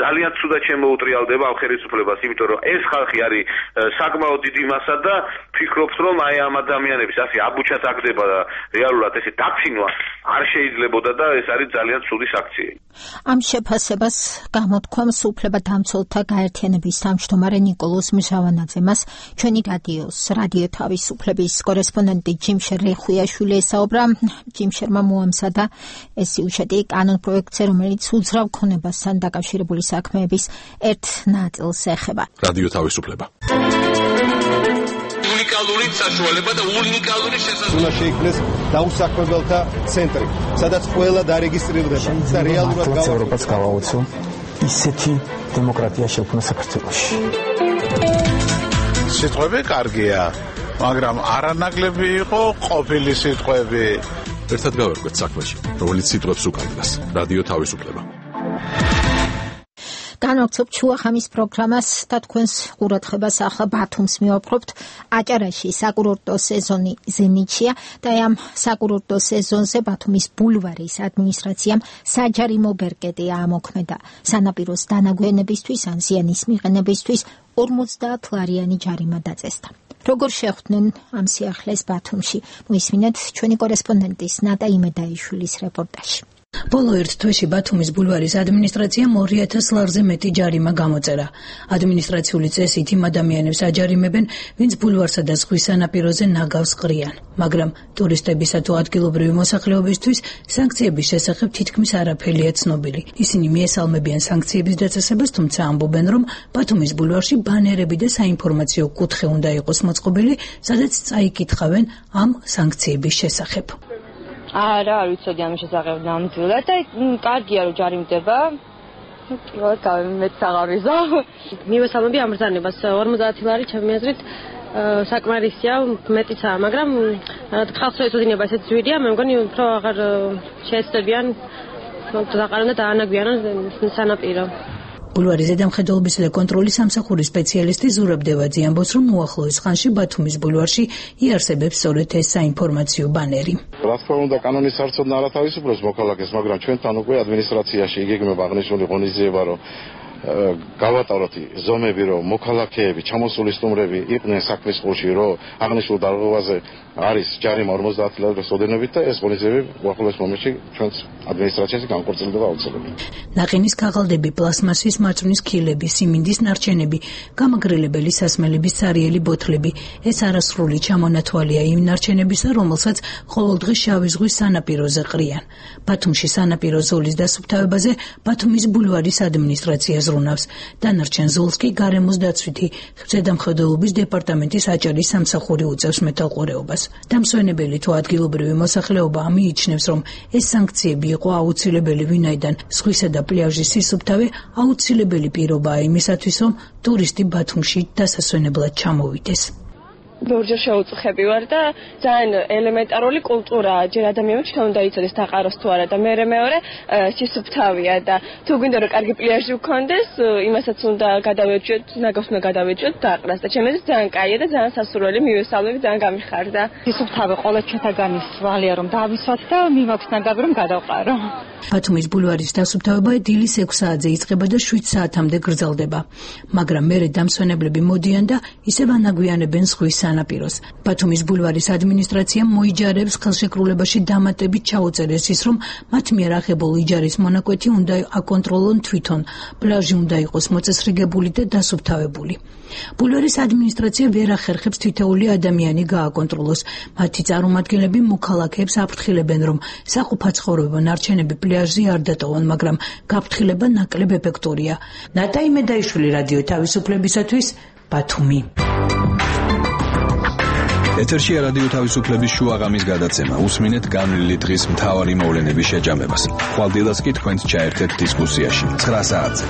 ძალიან ცუდად შემოუტრიალდება ამ ხელისუფლებას, იმიტომ რომ ეს ხალხი არის საკმაოდ დიდი მასა და ფიქრობთ რომ აი ამ ადამიანების ასე აბუჩა დაგდება და რეალურად ესე დაცინვა არ შეიძლებოდა და ეს არის ძალიან ცუდი საქციელი. ამ შეფასებას გამოთქვამს უფლებადამცველთა გაერთიანების თავმჯდომარე ნიკოლოზ მჟავანაძე. მას ჩვენი რადიოს რადიო თავისუფლების კორესპონდენტი ჯიმშერ რეხვიაშვილი ესაუბრა. ჯიმშერმა მოამზადა ეს სიუჟეტი კანონპროექტზე, რომელიც უძრავ ქონებასთან დაკავშირებული საქმეების ერთ ნაწილს ეხება. რადიო თავისუფლება. უნიკალური საშუალება და უნიკალური შესაძლებლობა. უნდა შეიქმნეს დაუსაქმებელთა ცენტრი, სადაც ყველა დარეგისტრირდება და რეალურად ევროპას გავაოცო ისეთი დემოკრატია შექმნა საქართველოში. სიტყვები კარგია, მაგრამ არანაკლები იყო ყოფილი სიტყვები. ერთად გავერკვეთ საქმეში, რომელიც სიტყვებს უკავშირდება. რადიო თავისუფლება. განვაგრძობთ შუახამის პროგრამას და თქვენს ყურადღებას ახლა ბათუმს მივაპყრობთ. აჭარაში საკურორტო სეზონი ზენიტშია და ამ საკურორტო სეზონზე ბათუმის ბულვარის ადმინისტრაციამ საჯარიმო ბერკეტი ამოქმედა. სანაპიროს დანაგვიანებისთვის ან ზიანის მიყენებისთვის ორმოცდაათ ლარიანი ჯარიმა დაწესდა. როგორ შეხვდნენ ამ სიახლეს ბათუმში? მოისმინეთ ჩვენი კორესპონდენტის ნატა იმედაიშვილის რეპორტაჟი. ბოლო ერთ თვეში ბათუმის ბულვარის ადმინისტრაციამ ორი ათას ლარზე მეტი ჯარიმა გამოწერა. ადმინისტრაციული წესით იმ ადამიანებს აჯარიმებენ, ვინც ბულვარსა და ზღვის სანაპიროზე ნაგავს ყრიან. მაგრამ ტურისტებისა თუ ადგილობრივი მოსახლეობისთვის სანქციების შესახებ თითქმის არაფერია ცნობილი. ისინი მიესალმებიან სანქციების დაწესებას, თუმცა ამბობენ, რომ ბათუმის ბულვარში ბანერები და საინფორმაციო კუთხე უნდა იყოს მოწყობილი, სადაც წაიკითხავენ ამ სანქციების შესახებ. არა, არ ვიცოდი ამის შესახებ ნამდვილად და კარგია რომ ჯარიმდება. პირველად გავიმეც აღარ ვიზა. მივესალმები ამ ბრძანებას ორმოცდაათი ლარი ჩემი აზრით საკმარისია, მეტიცაა, მაგრამ ხალხს ეწოდინება ესეც ძვირია, მე მგონი უფრო აღარ შეეცდებიან დაყარონ და დაანაგვიანონ სანაპირო. ბულვარის ზედამხედველობისა და კონტროლის სამსახურის სპეციალისტი ზურაბ დევაძე ამბობს, რომ უახლოეს ხანში ბათუმის ბულვარში იარსებებს სწორედ ეს საინფორმაციო ბანერი. რა თქმა უნდა, კანონის არცოდნა არ ათავისუფლებს მოქალაქეს, მაგრამ ჩვენთან უკვე ადმინისტრაციაში იგეგმება აღნიშნული ღონისძიება, რომ გავატაროთ ზომები, რომ მოქალაქეები, ჩამოსული სტუმრები იყვნენ საქმის ყურში, რომ აღნიშნულ დარღვევაზე არის ჯარიმა ორმოცდაათი ლარის ოდენობით და ეს ღონისძიებები უახლოეს მომენტში ჩვენს ადმინისტრაციაში განხორციელდება აუცილებლად. ნაყინის ქაღალდები, პლასმასის მარწვნის ქილები, სიმინდის ნარჩენები, გამაგრილებელი სასმელების ცარიელი ბოთლები. ეს არასრული ჩამონათვალია იმ ნარჩენებისა, რომელსაც ყოველდღე შავი ზღვის სანაპიროზე ყრიან. ბათუმში სანაპირო ზოლის დასუფთავებაზე ბათუმის ბულვარის ადმინისტრაცია ზრუნავს. დანარჩენ ზოლს კი გარემოს დაცვითი ზედამხედველობის დეპარტამენტის აჭარის სამსახური უწევს მეთვალყურეობას. დამსვენებელი თუ ადგილობრივი მოსახლეობა მიიჩნევს, რომ ეს სანქციები იყო აუცილებელი, ვინაიდან ზღვისა და პლიაჟის სისუფთავე აუცილებელი პირობაა იმისათვის, რომ ტურისტი ბათუმში დასასვენებლად ჩამოვიდეს. ბევრჯერ შეუწყები ვარ და ძალიან ელემენტარული კულტურაა. ჯერ ადამიანებს თვითონ უნდა იცოდეს დაყაროს თუ არა და მე მეორე სისუფთავეა და თუ გვინდა რომ კარგი პლიაჟი გქონდეს, იმასაც უნდა გადავეჭოთ, ნაგავს უნდა გადავეჭოთ დაყრას და ჩემთვის ძალიან კაია და ძალიან სასურველი მივესალმები, ძალიან გამიხარდა. სისუფთავე ყველა ჩვენთაგანის ვალია რომ დავისვათ და მიმაქვს ნაგავი რომ გადავყარო. ბათუმის ბულვარის დასუფთავება დილის ექვს საათზე იწყება და შვიდ საათამდე გრძელდება. მაგრამ მერე დამსვენებლები მოდიან და ისევ ანაგვიანებენ ზღვის სანაპიროს. ბათუმის ბულვარის ადმინისტრაციამ მოიჯარებს ხელშეკრულებაში დამატებით ჩაუწერეს ის, რომ მათ მიერ აღებულ იჯარის მონაკვეთი უნდა აკონტროლონ თვითონ. პლაჟი უნდა იყოს მოწესრიგებული და დასუფთავებული. ბულვარის ადმინისტრაცია ვერ ახერხებს თითოეული ადამიანი გააკონტროლოს. მათი წარმომადგენლები მოქალაქეებს აფრთხილებენ, რომ საყოფაცხოვრებო ნარჩენები პლიაჟზე არ დატოვონ, მაგრამ გაფრთხილება ნაკლებ ეფექტურია. ნატა იმედაიშვილი, რადიო თავისუფლებისათვის, ბათუმი. ეთერშია რადიო თავისუფლების შუაღამის გადაცემა. უსმინეთ განვლილი დღის მთავარი მოვლენების შეჯამებას. ხვალდილას კი თქვენს ჩაერთეთ დისკუსიაში. ცხრა საათზე.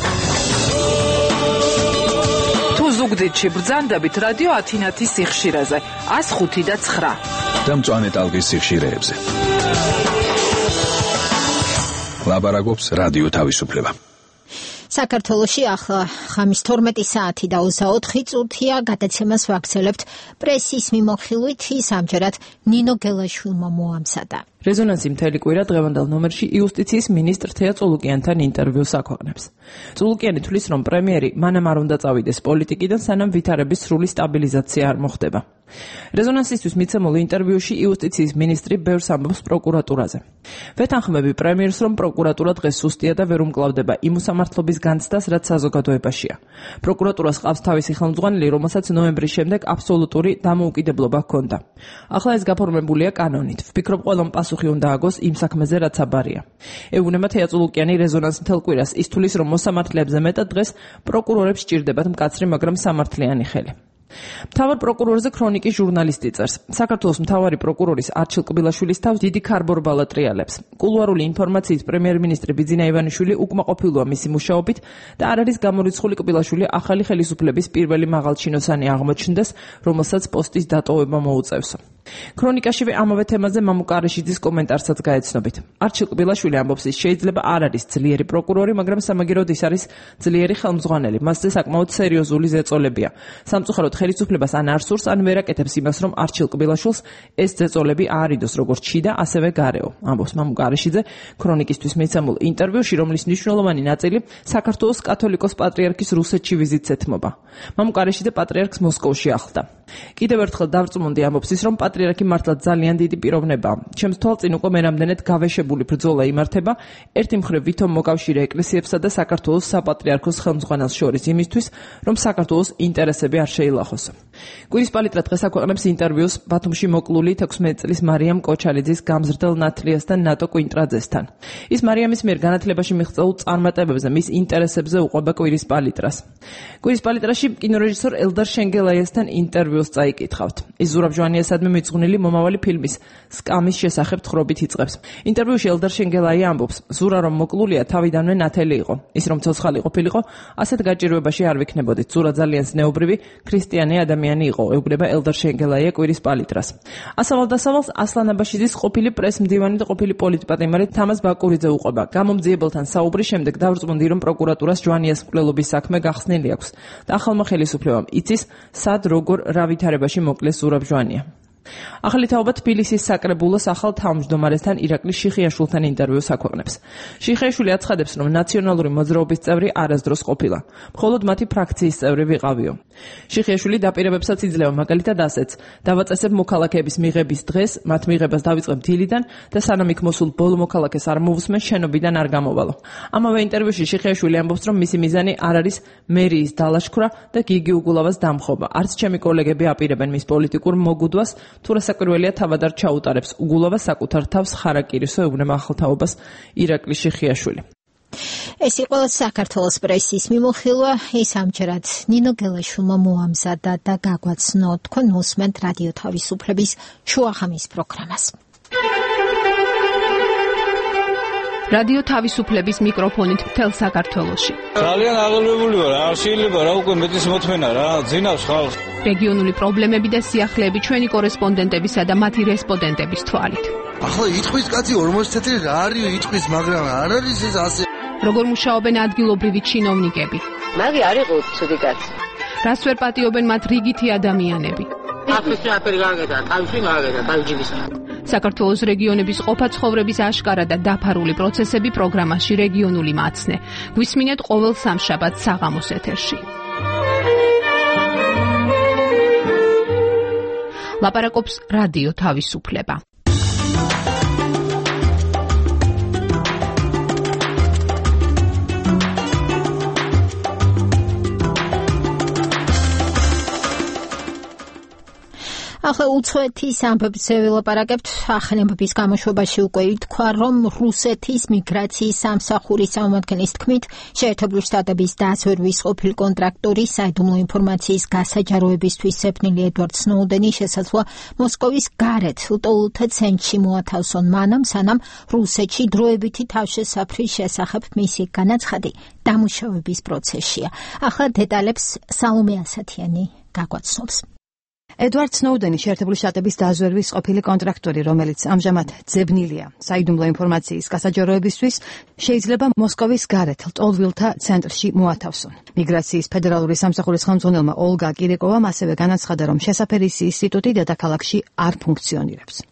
ზუგდიდში ბრძანდებით რადიო ათინათის სიხშირეზე ათს ხუთი და ცხრა და მწვანე ტალღის სიხშირეებზე. ლაბარაკობს რადიო თავისუფლება. საქართველოში ახლა ხამის თორმეტი საათი და ოცდაოთხი წუთია. გადაცემას ვაგრძელებთ პრესის მიმოხილვით. ის ამჯერად ნინო გელაშვილმა მოამზადა. რეზონანსი მთელი კვირა დღევანდელ ნომერში იუსტიციის მინისტრ თეა წულუკიანთან ინტერვიუს აქვეყნებს. წულუკიანი თვლის, რომ პრემიერი მანამ არ უნდა წავიდეს პოლიტიკიდან, სანამ ვითარების სრული სტაბილიზაცია არ მოხდება. რეზონანსისთვის მიცემულ ინტერვიუში იუსტიციის მინისტრი ბევრს ამბობს პროკურატურაზე. ვეთანხმები პრემიერს, რომ პროკურატურა დღეს სუსტია და ვერ უმკლავდება იმ უსამართლობის განცდას, რაც საზოგადოებაშია. პროკურატურას ყავს თავისი ხელმძღვანელი, რომელსაც ნოემბრის შემდეგ აბსოლუტური დამოუკიდებლობა ჰქონდა. ახლა ეს გაფორმებულია კანონით. ვფიქრობ, ყველამ პასუხი უნდა აგოს იმ საქმეზე, რაც აბარია. ეუბნება თეა წულუკიანი რეზონანს მთელ კვირას. ის თulis, რომ მოსამართლეებზე მეტად დღეს პროკურორებს სჭირდებათ მკაცრი, მაგრამ სამართლიანი ხელი. მთავარ პროკურორზე ქრონიკის ჟურნალისტი წერს. საქართველოს მთავარი პროკურორის არჩილ კბილაშვილის თავს დიდი ქარბორბალა ტრიალებს. კულუარული ინფორმაციით პრემიერ-მინისტრი ბიძინა ივანიშვილი უკმაყოფილოა მისი მუშაობით და არ არის გამორიცხული კბილაშვილი ახალი ხელისუფლების პირველი მაღალჩინოსანი აღმოჩნდეს, რომელსაც პოსტის დატოვება მოუწევსო. ქრონიკაშივე ამავე თემაზე მამუკარეშიძის კომენტარსაც გაეცნობით. არჩილ კბილაშვილი ამბობს, ის შეიძლება არ არის ძლიერი პროკურორი, მაგრამ სამაგიეროდ ის არის ძლიერი ხელმძღვანელი. მასზე საკმაოდ სერიოზული ზეწოლებია. სამწუხაროდ ხელისუფლებას ან არ სურს, ან ვერ აკეთებს იმას, რომ არჩილ კბილაშვილს ეს ზეწოლები აარიდოს როგორც შიდა, ასევე გარეო. ამბობს მამუკარეშიძე ქრონიკისთვის მიცემულ ინტერვიუში, რომლის მნიშვნელოვანი ნაწილი საქართველოს კათოლიკოს პატრიარქის რუსეთში ვიზიტს ეთმობა. მამუკარეშიძე პატრიარქს მოსკოვში ახლდა. კიდევ ერთხელ დავწმუნდი, ამბობს ის, რომ პატრიარქი მართლა ძალიან დიდი პიროვნებაა. ჩემს თვალწინ უკვე მერამდენეთ გავეშებული ბრძოლა იმართება, ერთი მხრივ ვითომ მოკავშირე ეკლესიებსა და საქართველოს საპატრიარქოს ხელმძღვანელს შორის იმისთვის, რომ საქართველოს ინტერესები არ შეილახოსო. კვირის პალიტრა დღეს აქვეყნებს ინტერვიუს ბათუმში მოკლული თექვსმეტი წლის მარიამ კოჩალიძის გამზრდელ ნათლიასთან ნატო კვინტრაძესთან. ის მარიამის მიერ განათლებაში მიღწეულ წარმატებებზე, მის ინტერესებზე უყვება კვირის პალიტრას. კვირის პალიტრაში კინორეჟისორ ელდარ შენგელაიასთან ინტერვიუს წაიკითხავთ. ის ზურაბ ჟვანიასადმი მიწღვნილი მომავალი ფილმის სკამის შესახებ თხრობით იწყებს. ინტერვიუში ელდარ შენგელაია ამბობს, ზურა რომ მოკლულია თავიდანვე ნათელი იყო. ის რომ ცოცხალი ყოფილიყო, ასეთ გაჭირვებაში არ ვიქნებოდით. ზურა ძალიან ზნეობრივი ქრისტიანი ადამიანი იყო, ეუბნება ელდარ შენგელაია კვირის პალიტრას. ასავალ-დასავალს ასლან აბაშიძის ყოფილი პრეს-მდივანი და ყოფილი პოლიტპატიმარი თამაზ ბაკურიძე უყვება. გამომძიებელთან საუბრის შემდეგ დავწმუნდი, რომ პროკურატურას ჟვანიას მკვლელობის საქმე გახსნილი აქვს და ახალმა ხელისუფლებამ იცის, სად როგორ რა ვითარებაში მოკლეს ზურაბ ჟვანია. ახალი თაობა თბილისის საკრებულოს ახალ თავმჯდომარესთან ირაკლი შიხიაშვილთან ინტერვიუს აქვეყნებს. შიხიაშვილი აცხადებს, რომ ნაციონალური მოძრაობის წევრი არასდროს ყოფილა. მხოლოდ მათი ფრაქციის წევრი ვიყავიო. შიხიაშვილი დაპირებებსაც იძლევა, მაგალითად ასეც: დავაწესებ მოქალაქეების მიღების დღეს, მათ მიღებას დავიწყებ დილიდან და სანამ იქ მოსულ ბოლო მოქალაქეს არ მოვუსმენ, შენობიდან არ გამოვალო. ამავე ინტერვიუში შიხიაშვილი ამბობს, რომ მისი მიზანი არ არის მერიის დალაშქვრა და გიგი უგულავას დამხობა. არც ჩემი კოლეგები აპირებენ მის პოლიტიკურ მოგუდვას, თუ რასაკვირველია თავად არ ჩაუტარებს უგულავა საკუთარ თავს ხარაკირისო, ეუბნება ახალთაობას ირაკლი შიხიაშვილი. ეს იყო საქართველოს პრესის მიმოხილვა. ის ამჯერად ნინო გელაშვილმა მოამზადა და გაგვაცნო. თქვენ უსმენთ რადიო თავისუფლების შუაღამის პროგრამას. რადიო თავისუფლების მიკროფონით მთელ საქართველოში. ძალიან აღელვებული ვარ, არ შეიძლება რა უკვე მეტის მოთმენა რა, ძინავს ხალხს. რეგიონული პრობლემები და სიახლეები ჩვენი კორესპონდენტებისა და მათი რესპონდენტების თვალით. ახლა იტყვის კაცი ორმოცი თეთრი რა არის იტყვის, მაგრამ არ არის ეს ასე. როგორ მუშაობენ ადგილობრივი ჩინოვნიკები? მაგი არ იყო ცუდი კაცი. რას ვერ პატიობენ მათ რიგითი ადამიანები? აფრიკა აფერი გაგედა, თავში გაგედა, თავჯიბის. საქართველოს რეგიონების ყოფა ცხოვრების აშკარა და დაფარული პროცესები პროგრამაში რეგიონული მაცნე. გვისმინეთ ყოველ სამშაბათს საღამოს ეთერში. ლაპარაკობს რადიო თავისუფლება. ახლა უცხოეთის ამბებზე ვილაპარაკებთ. ახლებების გამოშვებაში უკვე ითქვა, რომ რუსეთის მიგრაციის სამსახურის წარმომადგენლის თქმით, შეერთებული შტატების დაზვერვის ყოფილი კონტრაქტორი საიდუმლო ინფორმაციის გასაჯაროებისთვის შექმნილი ედვარდ სნოუდენი შესაძლოა მოსკოვის გარეთ ლტოლთა ცენტრში მოათავსონ, მანამ სანამ რუსეთში დროებითი თავშესაფრის შესახებ მისი განაცხადი დამუშავების პროცესშია. ახლა დეტალებს სალომე ასათიანი გაგვაცნობს. ედვარდ სნოუდენი შეერთებული შტატების დაზვერვის ყოფილი კონტრაქტორი, რომელიც ამჟამად ძებნილია საიდუმლო ინფორმაციის გასაჯაროებისთვის, შეიძლება მოსკოვის გარეთ ლტოლვილთა ცენტრში მოათავსონ. მიგრაციის ფედერალური სამსახურის ხელმძღვანელმა ოლგა კირიკოვამ ასევე განაცხადა, რომ შესაფერის ინსტიტუტი დედაქალაქში არ ფუნქციონირებს.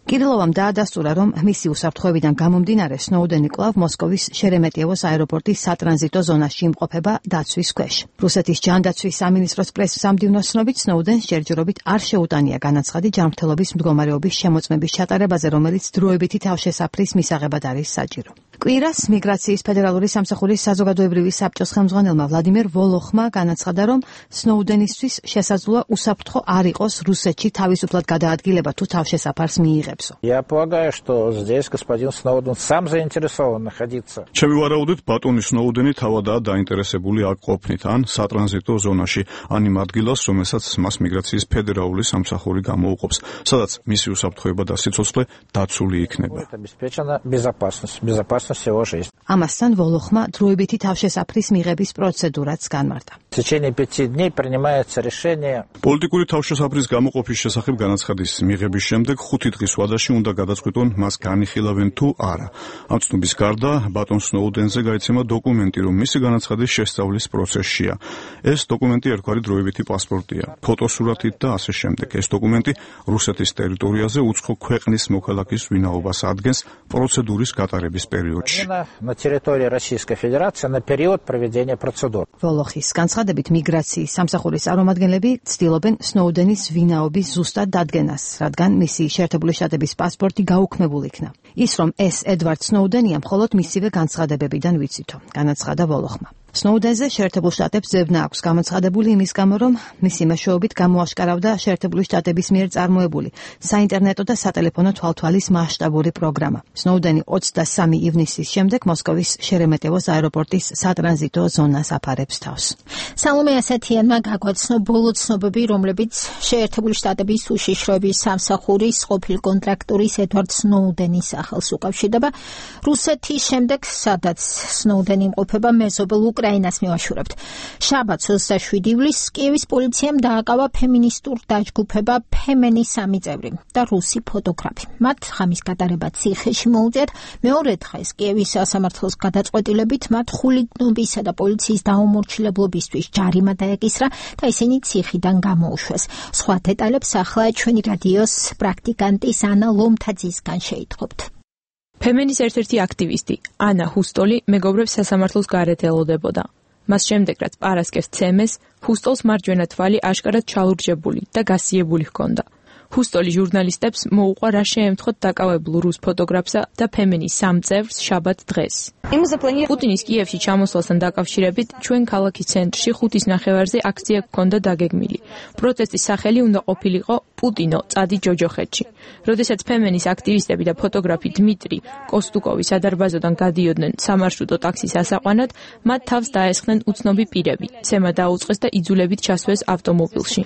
კირილოვამ დაადასტურა, რომ მისი უსაფრთხოებიდან გამომდინარე სნოუდენი კვლავ მოსკოვის შერემეტიევოს აეროპორტის სატრანზიტო ზონაში იმყოფება დაცვის ქვეშ. რუსეთის ჯანდაცვის სამინისტროს პრესსამდივნოს ცნობით, სნოუდენს ჯერჯერობით არ შეუტანია განაცხადი ჯანმრთელობის მდგომარეობის შემოწმების ჩატარებაზე, რომელიც დროებითი თავშესაფრის მისაღებად არის საჭირო. კვირას მიგრაციის ფედერალური სამსახურის საზოგადოებრივი საბჭოს ხელმძღვანელმა ვლადიმერ ვოლოხმა განაცხადა, რომ სნოუდენისთვის შესაძლოა უსაფრთხო არ იყოს რუსეთში თავისუფლად გადაადგილება თუ თავშესაფარს მიიღებსო. Я полагаю, что здесь господин Сноуден сам заинтересован находиться. ჩემი ვარაუდით, ბატონი სნოუდენი თავადაა დაინტერესებული აქ ყოფნით ან სატრანზიტო ზონაში, ან იმ ადგილას, რომელსაც მას მიგრაციის ფედერალური სამსახური გამოუყოფს, სადაც მისი უსაფრთხოება და სიცოცხლე დაცული იქნება. Обеспечена безопасность, безопасность его жизни. ამასთან ვოლოხმა დროებითი თავშესაფრის მიღების პროცედურაც განმარტა. В течение пяти дней принимается решение. პოლიტიკური თავშესაფრის გამოყოფის შესახებ განაცხადის მიღების შემდეგ ხუთი დღის ვადაში უნდა გადაწყვიტონ მას განიხილავენ თუ არა. ამ ცნობის გარდა ბატონ სნოუდენზე გაიცემა დოკუმენტი, რომ მისი განაცხადის შესწავლის პროცესშია. ეს დოკუმენტი ერთგვარი დროებითი პასპორტია, ფოტოსურათით და ასე შემდეგ. ეს დოკუმენტი რუსეთის ტერიტორიაზე უცხო ქვეყნის მოქალაქის ვინაობას ადგენს პროცედურის გატარების პერიოდში. На территории Российской Федерации на период проведения процедур. ვოლოხის განცხადებით მიგრაციის სამსახურის წარმომადგენლები ცდილობენ სნოუდენის ვინაობის ზუსტად დადგენას, რადგან მისი შეერთებული შტატების პასპორტი გაუქმებულ იქნა. ის რომ ეს ედვარდ სნოუდენია მხოლოდ მისივე განცხადებებიდან ვიცითო, განაცხადა ვოლოხმა. სნოუდენზე შეერთებულ შტატებს ძებნა აქვს გამოცხადებული იმის გამო, რომ მისი მეშვეობით გამოაშკარავდა შეერთებული შტატების მიერ წარმოებული საინტერნეტო და სატელეფონო თვალთვალის მასშტაბური პროგრამა. სნოუდენი ოცდასამი ივნისის შემდეგ მოსკოვის შერემეტიევოს აეროპორტის სატრანზიტო ზონას აფარებს თავს. სალომე ასათიანმა გაგვაცნო ბოლო ცნობები, რომლებიც შეერთებული შტატების უშიშროების სამსახურის ყოფილი კონტრაქტორის ედვარდ სნოუდენის სახელს უკავშირდება. რუსეთის შემდეგ, სადაც სნოუდენი იმყოფება, მეზობელ უკრაინას მივაშურებთ. შაბათს ოცდაშვიდი ივლისს კიევის პოლიციამ დააკავა ფემინისტურ დაჯგუფება ფემენის სამი წევრი და რუსი ფოტოგრაფი. მათ ღამის გატარება ციხეში მოუწიათ. მეორე დღეს კიევის სასამართლოს გადაწყვეტილებით მათ ხულიდნობისა და პოლიციის დაუმორჩილებლობისთვის ჯარიმა დაეკისრა და ისინი ციხიდან გამოუშვეს. სხვა დეტალებს ახლა ჩვენი რადიოს პრაქტიკანტის ანა ლომთაძისგან შეითხოვთ. ფემენის ერთ-ერთი აქტივისტი, ანა ჰუსტოლი, მეგობრებს სასამართლოს გარეთ ელოდებოდა. მას შემდეგ, რაც პარასკევს ცემეს, ჰუსტოლს მარჯვენა თვალი აშკარად ჩალურჯებული და გასიებული ჰქონდა. ჰუსტოლი ჟურნალისტებს მოუყვა რა შეემთხოთ დაკავებულ რუს ფოტოგრაფსა და ფემენის სამ წევრს შაბათ დღეს. პუტინის კიევში ჩამოსვლასთან დაკავშირებით ჩვენ ქალაქის ცენტრში ხუთის ნახევარზე აქცია გქონდა დაგეგმილი. პროტესტის სახელი უნდა ყოფილიყო პუტინო, წადი ჯოჯოხეთში. როდესაც ფემენის აქტივისტები და ფოტოგრაფი დმიტრი კოსტუკოვი სადარბაზოდან გადიოდნენ სამარშრუტო ტაქსის ასაყვანად, მათ თავს დაესხნენ უცნობი პირები. ცემა დაუწყეს და იძულებით ჩასვეს ავტომობილში.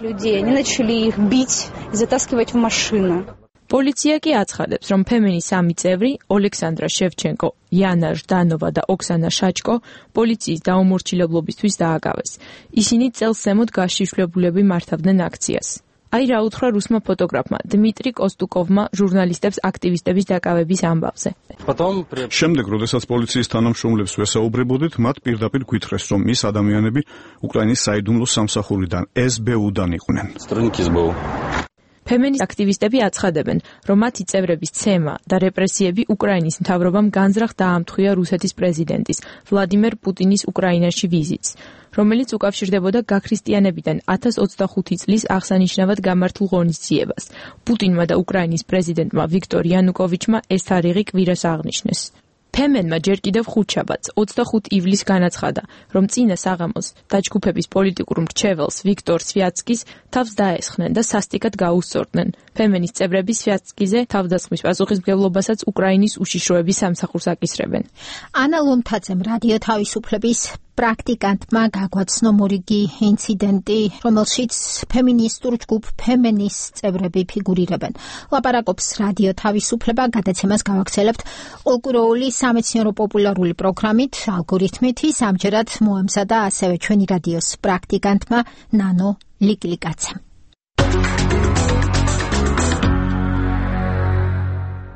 პოლიცია კი აცხადებს, რომ ფემენის სამი წევრი, ოლექსანდრა შევჩენკო, იანა ჟდანოვა და ოქსანა შაჭკო, პოლიციის დაუმორჩილებლობისთვის დააკავეს. ისინი წელს ზემოთ გაშიშვლებულები მართავდნენ აქციას. აი რა უთხრა რუსმა ფოტოგრაფმა დმიტრი კოსტუკოვმა ჟურნალისტებს აქტივისტების დაკავების ამბავზე. შემდეგ, როდესაც პოლიციის თანამშრომლებს ვესაუბრებოდით, მათ პირდაპირ გვითხრეს, რომ ის ადამიანები უკრაინის საიდუმლო სამსახურიდან ეს ბე უ-დან იყვნენ. ფემენის აქტივისტები აცხადებენ, რომ მათი წევრების ცემა და რეპრესიები უკრაინის მთავრობამ განზრახ დაამთხვია რუსეთის პრეზიდენტის ვლადიმერ პუტინის უკრაინაში ვიზიტს, რომელიც უკავშირდებოდა გაქრისტიანებიდან ათას ოცდახუთი წლის აღსანიშნავად გამართულ ღონისძიებას. პუტინმა და უკრაინის პრეზიდენტმა ვიქტორ იანუკოვიჩმა ეს თარიღი კვირას აღნიშნეს. ფემენმა ჯერ კიდევ ხუთშაბათს ოცდახუთი ივლისს განაცხადა, რომ წინა საღამოს დაჯგუფების პოლიტიკურ მრჩეველს ვიქტორ სვიატსკის თავს დაესხნენ და სასტიკად გაუსწორდნენ. ფემენის წევრები სვიატსკიზე თავდასხმის პასუხისმგებლობასაც უკრაინის უშიშროების სამსახურს აკისრებენ. ანა ლომთაძემ რადიო თავისუფლების პრაქტიკანტმა გაგვაცნო მორიგი ინციდენტი, რომელშიც ფემინისტურ ჯგუფ ფემენის წევრები ფიგურირებენ. ლაპარაკობს რადიო თავისუფლება, გადაცემას გავაგრძელებთ ოლკუროული სამეცნიერო პოპულარული პროგრამით, ალგორითმით, ამჯერად მოამზადა ასევე ჩვენი რადიოს პრაქტიკანტმა ნანო ლიკლიკაცემ.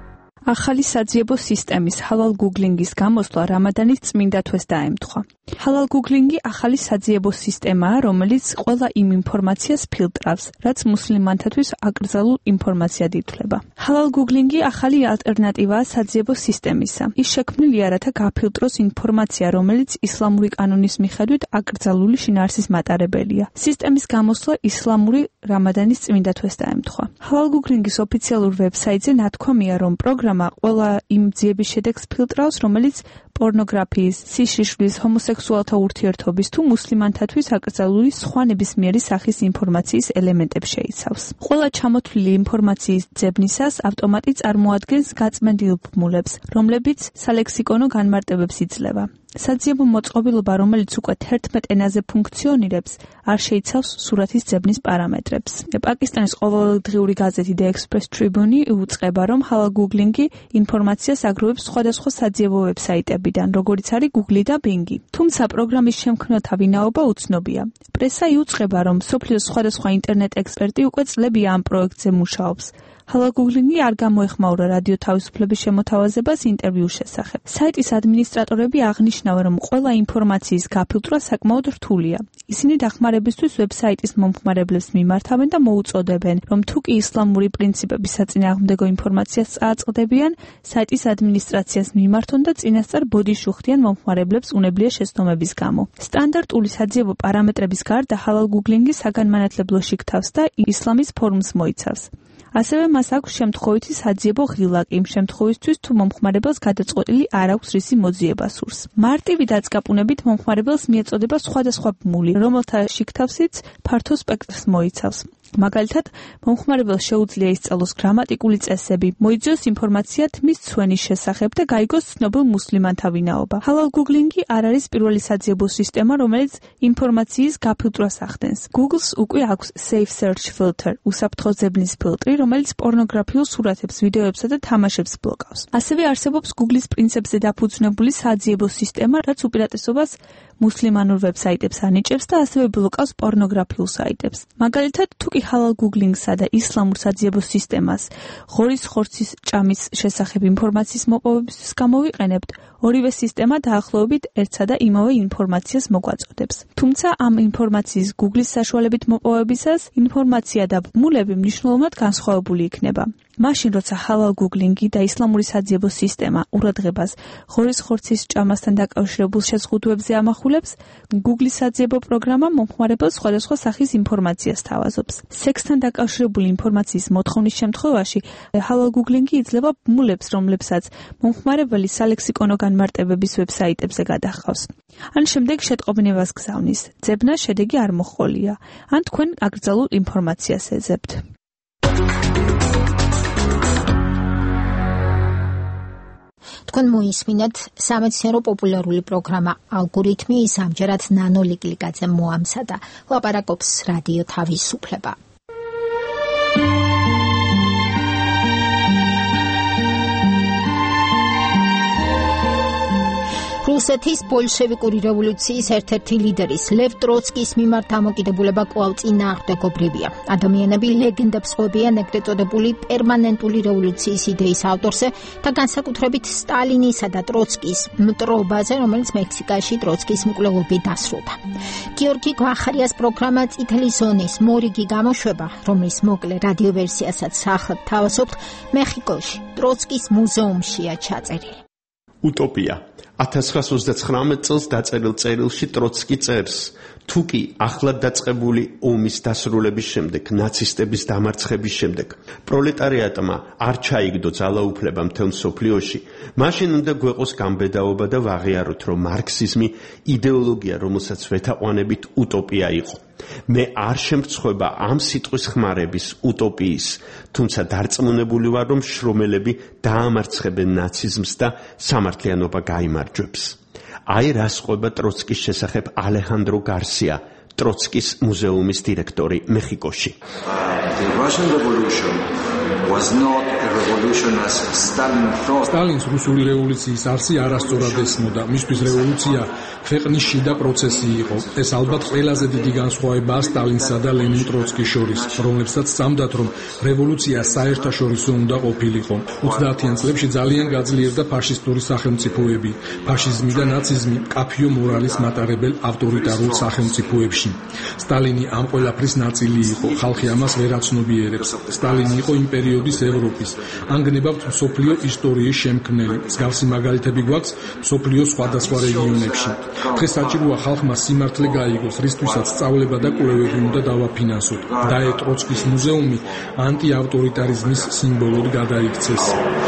ახალი საძიებო სისტემის ჰალალ გუგლინგის გამოსვლა რამადანის წმინდა თვეს დაემთხვა. ჰალალ გუგლინგი ახალი საძიებო სისტემაა, რომელიც ყველა იმ ინფორმაციას ფილტრავს, რაც მუსლიმანთათვის აკრძალულ ინფორმაციად ითვლება. ჰალალ გუგლინგი ახალი ალტერნატივაა საძიებო სისტემისა. ის შექმნილია, რათა გაფილტროს ინფორმაცია, რომელიც ისლამური კანონის მიხედვით აკრძალული შინაარსის მატარებელია. სისტემის გამოსვლა ისლამური რამადანის წმინდა თვეს დაემთხვა. ჰალალ გუგლინგის ოფიციალურ ვებსაიტზე ნათქვამია, რომ პროგრამა ყველა იმ ძიების შედეგს ფილტრავს, რომელიც პორნოგრაფიის, სიშიშვლის, ჰომოსექსუალთა ურთიერთობის თუ მუსლიმანთათვის აკრძალული სხვა ნებისმიერი სახის ინფორმაციის ელემენტებს შეიცავს. ყველა ჩამოთვლილი ინფორმაციის ძებნისას ავტომატი წარმოადგენს გაწმენდილ ბმულებს, რომლებიც სალექსიკონო განმარტებებს იძლევა. საძიებო მოწყობილობა, რომელიც უკვე თერთმეტ ენაზე ფუნქციონირებს, არ შეიცავს სურათის ძებნის პარამეტრებს. პაკისტანის ყოველდღიური გაზეთი The Express Tribune უწყება, რომ ჰალალ გუგლინგი ინფორმაციას აგროვებს სხვადასხვა საძიებო ვებსაიტებიდან, როგორიც არის Google და Bing. თუმცა პროგრამის შემქმნელთა ვინაობა უცნობია. პრესა იუწყება, რომ მსოფლიოს სხვადასხვა ინტერნეტ ექსპერტი უკვე წლებია ამ პროექტზე მუშაობს. ჰალალ გუგლინგი არ გამოეხმაურა რადიო თავისუფლების შემოთავაზებას ინტერვიუს შესახებ. საიტის ადმინისტრატორები აღნიშნავენ, რომ ყველა ინფორმაციის გაფილტრვა საკმაოდ რთულია. ისინი დახმარებისთვის ვებსაიტის მომხმარებლებს მიმართავენ და მოუწოდებენ, რომ თუ კი ისლამური პრინციპების საწინააღმდეგო ინფორმაციას წააწყდებიან, საიტის ადმინისტრაციას მიმართონ და წინასწარ ბოდიშს უხდიან მომხმარებლებს უნებლიე შეცდომების გამო. სტანდარტული საძიებო პარამეტრების გარდა ჰალალ გუგლინგი საგანმანათლებლო შიგთავს და ისლამის ფორუმს მოიცავს. ასევე მას აქვს შემთხვევითი საძიებო ღილაკი იმ შემთხვევისთვის, თუ მომხმარებელს გადაწყვეტილი არ აქვს რისი მოძიება სურს. მარტივი დაწყაპუნებით მომხმარებელს მიეწოდება სხვადასხვა ბმული, რომელთა შიგთავსიც ფართო სპექტრს მოიცავს. მაგალითად, მომხმარებელს შეუძლია ისწავლოს გრამატიკული წესები, მოიძიოს ინფორმაცია თმის ცვენის შესახებ და გაიგოს ცნობილ მუსლიმანთა ვინაობა. ჰალალ გუგლინგი არ არის პირველი საძიებო სისტემა, რომელიც ინფორმაციის გაფილტრვას ახდენს. Google-ს უკვე აქვს Safe Search Filter, უსაფრთხო ძებნის ფილტრი, რომელიც პორნოგრაფიულ სურათებს, ვიდეოებსა და თამაშებს ბლოკავს. ასევე არსებობს Google-ის პრინციპზე დაფუძნებული საძიებო სისტემა, რაც უპირატესობას მუსლიმანურ ვებსაიტებს ანიჭებს და ასევე ბლოკავს პორნოგრაფიულ საიტებს. მაგალითად, თუ კი ჰალალ გუგლინგსა და ისლამურ საძიებო სისტემას ღორის ხორცის ჭამის შესახებ ინფორმაციის მოპოვებისთვის გამოვიყენებთ, ორივე სისტემა დაახლოებით ერთსა და იმავე ინფორმაციას მოგვაწოდებს. თუმცა ამ ინფორმაციის Google-ის საშუალებით მოპოვებისას ინფორმაცია და ბმულები მნიშვნელოვნად განსხვავებული იქნება. მაშინ, როცა ჰალალ გუგლინგი და ისლამური საძიებო სისტემა ყურადღებას ღორის ხორცის ჭამასთან დაკავშირებულ შეზღუდვებზე ამახვილებს, Google-ის საძიებო პროგრამა მომხმარებელს სხვადასხვა სახის ინფორმაციას თავაზობს. სექსთან დაკავშირებული ინფორმაციის მოთხოვნის შემთხვევაში ჰალალ გუგლინგი იძლევა ბმულებს, რომლებსაც მომხმარებელი სალექსიკონო განმარტებების ვებსაიტებზე გადაჰყავს. ან შემდეგ შეტყობინებას გზავნის. ძებნა შედეგი არ მოჰყოლია, ან თქვენ აკრძალულ ინფორმაციას ეძებთ. თქვენ მოისმინეთ სამეცნიერო პოპულარული პროგრამა ალგორითმი, ის ამჯერად ნანო ლიკლიკაძემ მოამზადა. ლაპარაკობს რადიო თავისუფლება. რუსეთის ბოლშევიკური რევოლუციის ერთ-ერთი ლიდერის ლევ ტროცკის მიმართ დამოკიდებულება კვლავ წინააღმდეგობრივია. ადამიანები ლეგენდებს ხვდებიან ეგრეთ წოდებული პერმანენტული რევოლუციის იდეის ავტორზე და განსაკუთრებით სტალინისა და ტროცკის მტრობაზე, რომელიც მექსიკაში ტროცკის მკვლელობით დასრულდა. გიორგი გვახარიას პროგრამა წითელი ზონის მორიგი გამოშვება, რომლის მოკლე რადიო ვერსიასაც ახლა თავაზობთ, მეხიკოში ტროცკის მუზეუმშია ჩაწერილი. უტოპია. ათას ცხრაას ოცდაცხრამეტ წელს დაწერილ წერილში ტროცკი წერს, თუ კი ახლად დაწყებული ომის დასრულების შემდეგ, ნაცისტების დამარცხების შემდეგ, პროლეტარიატმა არ ჩაიგდო ძალაუფლება მთელ მსოფლიოში, მაშინ უნდა გვეყოს გამბედაობა და ვაღიაროთ, რომ მარქსიზმი იდეოლოგია, რომელსაც ვეთაყვანებით, უტოპია იყო. მე არ შემრცხვება ამ სიტყვის ხმარების უტოპიის, თუმცა დარწმუნებული ვარ, რომ შრომელები დაამარცხებენ ნაციზმს და სამართლიანობა გაიმარჯვებს. აი რას ყვება ტროცკის შესახებ ალეხანდრო გარსია, ტროცკის მუზეუმის დირექტორი მეხიკოში. The Russian Revolution was not a სტალინს რუსული რევოლუციის არსი არასწორად ესმოდა. მისთვის რევოლუცია ქვეყნის შიდა პროცესი იყო. ეს ალბათ ყველაზე დიდი განსხვავებაა სტალინსა და ლენინ ტროცკის შორის, რომლებსაც სწამდათ, რომ რევოლუცია საერთაშორისო უნდა ყოფილიყო. ოცდაათიან წლებში ძალიან გაძლიერდა ფაშისტური სახელმწიფოები. ფაშიზმი და ნაციზმი კაფიო მორალის მატარებელ ავტორიტარულ სახელმწიფოებში. სტალინი ამ ყველაფრის ნაწილი იყო. ხალხი ამას ვერ აცნობიერებს. სტალინი იყო იმ პერიოდის ევროპის. ან გნებავთ მსოფლიო ისტორიის შემქმნელი. მსგავსი მაგალითები გვაქვს მსოფლიოს სხვადასხვა რეგიონებში. დღეს საჭიროა ხალხმა სიმართლე გაიგოს, რისთვისაც სწავლება და კვლევები უნდა დავაფინანსოთ. დაე ტროცკის მუზეუმი ანტიავტორიტარიზმის სიმბოლოდ გადაიქცეს.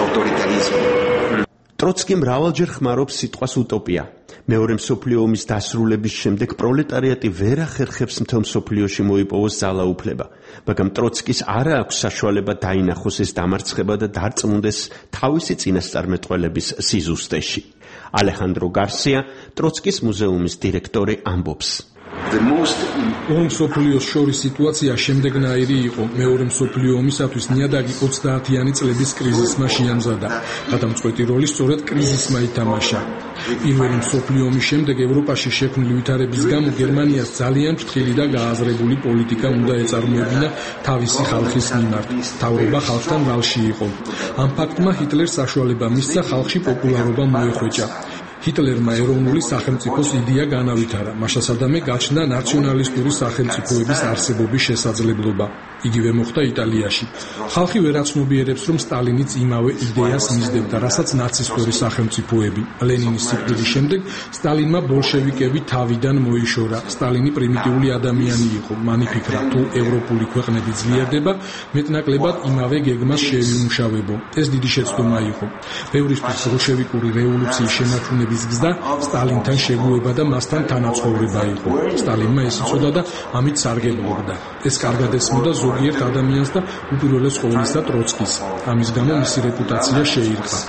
ტროცკი მრავალჯერ ხმარობს სიტყვას უტოპია. მეორე მსოფლიო ომის დასრულების შემდეგ პროლეტარიატი ვერ ახერხებს მთელ მსოფლიოში მოიპოვოს ძალაუფლება, მაგრამ ტროცკის არ აქვს საშუალება დაინახოს ეს დამარცხება და დარწმუნდეს თავისი წინასწარმეტყველების სიზუსტეში. ალეხანდრო გარსია, ტროცკის მუზეუმის დირექტორი, ამბობს: ორ მსოფლიოს შორის სიტუაცია შემდეგნაირი იყო. მეორე მსოფლიო ომისათვის ნიადაგი ოცდაათიანი წლების კრიზისმა შეამზადა. გადამწყვეტი როლი სწორედ კრიზისმა ითამაშა. პირველი მსოფლიო ომის შემდეგ ევროპაში შექმნილი ვითარების გამო გერმანიას ძალიან ფრთხილი და გააზრებული პოლიტიკა უნდა ეწარმოებინა თავისი ხალხის მიმართ. მთავრობა ხალხთან ვალში იყო. ამ ფაქტმა ჰიტლერს საშუალება მისცა ხალხში პოპულარობა მოეხვეჭა. ჰიტლერმა ეროვნული სახელმწიფოს იდეა განავითარა. მაშასადამე გაჩნდა ნაციონალისტური სახელმწიფოების არსებობის შესაძლებლობა. იგივე მოხდა იტალიაში. ხალხი ვერ აცნობიერებს, რომ სტალინიც იმავე იდეას მისდევდა, რასაც ნაცისტური სახელმწიფოები. ლენინის სიკვდილის შემდეგ სტალინმა ბოლშევიკები თავიდან მოიშორა. სტალინი პრიმიტიული ადამიანი იყო. მან იფიქრა, თუ ევროპული ქვეყნები ძლიერდება, მეტნაკლებად იმავე გეგმას შეიმუშავებო. ეს დიდი შეცდომა იყო. ბევრისთვის ბოლშევიკური რევოლუციის შემართუნების გზა სტალინთან შეგუება და მასთან თანაცხოვრება იყო. სტალინმა ეს იცოდა და ამით სარგებლობდა. ეს კარგად ესმოდა ზოგიერთ ადამიანს და უპირველეს ყოვლისა ტროცკის. ამის გამო მისი რეპუტაცია შეირყა.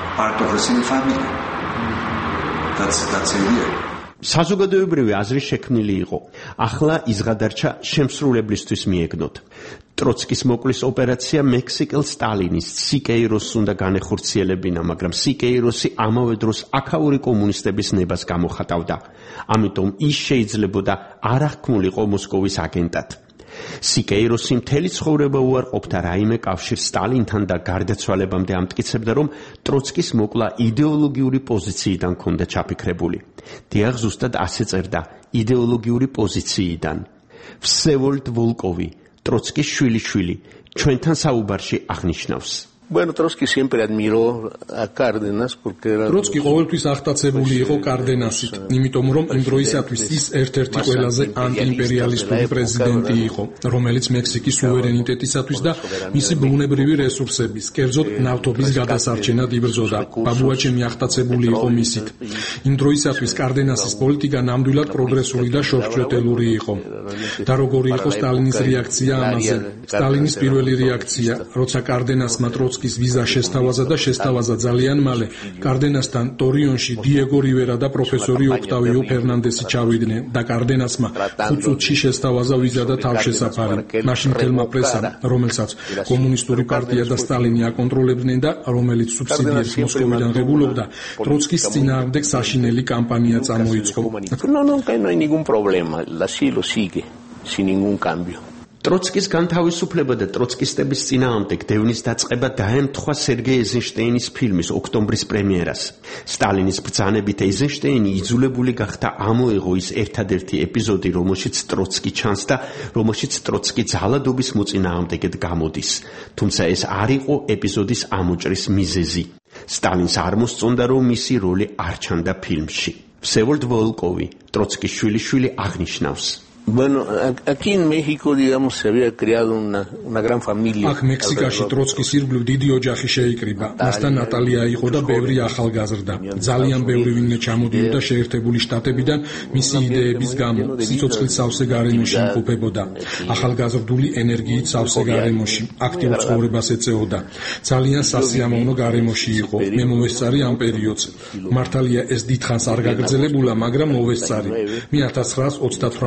საზოგადოებრივი აზრი შექმნილი იყო. ახლა ის გადარჩა შემსრულებლისთვის მიეგნოთ. ტროცკის მოკლის ოპერაცია მექსიკელ სტალინის სიკეიროსს უნდა განეხორციელებინა, მაგრამ სიკეიროსი ამავე დროს აქაური კომუნისტების ნებას გამოხატავდა. ამიტომ ის შეიძლებოდა არ აღქმულიყო მოსკოვის აგენტად. სიკეიროსი მთელი ცხოვრება უარყოფდა რაიმე კავშირს სტალინთან და გარდაცვალებამდე ამტკიცებდა, რომ ტროცკის მოკლა იდეოლოგიური პოზიციიდან ჰქონდა ჩაფიქრებული. დიახ, ზუსტად ასე წერდა, იდეოლოგიური პოზიციიდან. ვსევოლდ ვოლკოვი, ტროცკის შვილიშვილი, ჩვენთან საუბარში აღნიშნავს. Bueno, Trotsky siempre admiró a Cárdenas porque era ტროცკი ყოველთვის აღტაცებული იყო კარდენასით, იმიტომ რომ იმ დროისათვის ის ერთ-ერთი ყველაზე ანტიიმპერიალისტური პრეზიდენტი იყო, რომელიც მექსიკის სუვერენიტეტისათვის და მისი ბუნებრივი რესურსების, კერძოდ ნავთობის გადასარჩენად იბრძოდა. ბაბუაჩემი აღტაცებული იყო მისით. იმ დროისათვის კარდენასის პოლიტიკა ნამდვილად პროგრესული და შორჩეტელური იყო. და როგორი იყო სტალინის რეაქცია ამაზე? სტალინის პირველი რეაქცია, როცა კარდენასმა ტროცკი ის ვიზა შესთავაზა და შესთავაზა ძალიან მალე. კარდენასთან ტორიონში დიეგო რივერა და პროფესორი ოქტავიო ფერნანდესი ჩავიდნენ და კარდენასმა ხუთ წუთში შესთავაზა ვიზა და თავშესაფარი. მაშინ მთელმა პრესამ, რომელსაც კომუნისტური პარტია და სტალინი აკონტროლებდნენ და რომელიც სუბსიდიებს მოსკოვიდან ღებულობდა, ტროცკის წინააღმდეგ საშინელი კამპანია წამოიწყო. No, no, no hay ningún problema. Así lo sigue sin ningún cambio. ტროცკის განთავისუფლება და ტროცკისტების წინააღმდეგ დევნის დაწყება დაემთხვა სერგეი ეიზენშტეინის ფილმის ოქტომბრის პრემიერას. სტალინის ბრძანებით ეიზენშტეინი იძულებული გახდა ამოეღო ის ერთადერთი ეპიზოდი, რომელშიც ტროცკი ჩანს და რომელშიც ტროცკი ძალადობის მოწინააღმდეგედ გამოდის. თუმცა ეს არ იყო ეპიზოდის ამოჭრის მიზეზი. სტალინს არ მოსწონდა, რომ მისი როლი არ ჩანდა ფილმში. ვსევოლდ ვოლკოვი, ტროცკის შვილიშვილი, აღნიშნავს. Bueno, aquí en México, digamos, se había creado una, una gran familia. აქ მექსიკაში ტროცკის ირგვლივ დიდი ოჯახი შეიკრიბა. მასთან ნატალია იყო და ბევრი ახალგაზრდა. ძალიან ბევრი ვინმე ჩამოდიოდა შეერთებული შტატებიდან მისი იდეების გამო. სიცოცხლის სავსე გარემოში იმყოფებოდა. ახალგაზრდული ენერგიით სავსე გარემოში. აქტიურ ცხოვრებას ეწეოდა. ძალიან სასიამოვნო გარემოში იყო. მე მოვესწარი ამ პერიოდს. მართალია ეს დიდხანს არ გაგრძელებულა, მაგრამ მოვესწარი. მე ათას ცხრაას ოცდათვრამეტი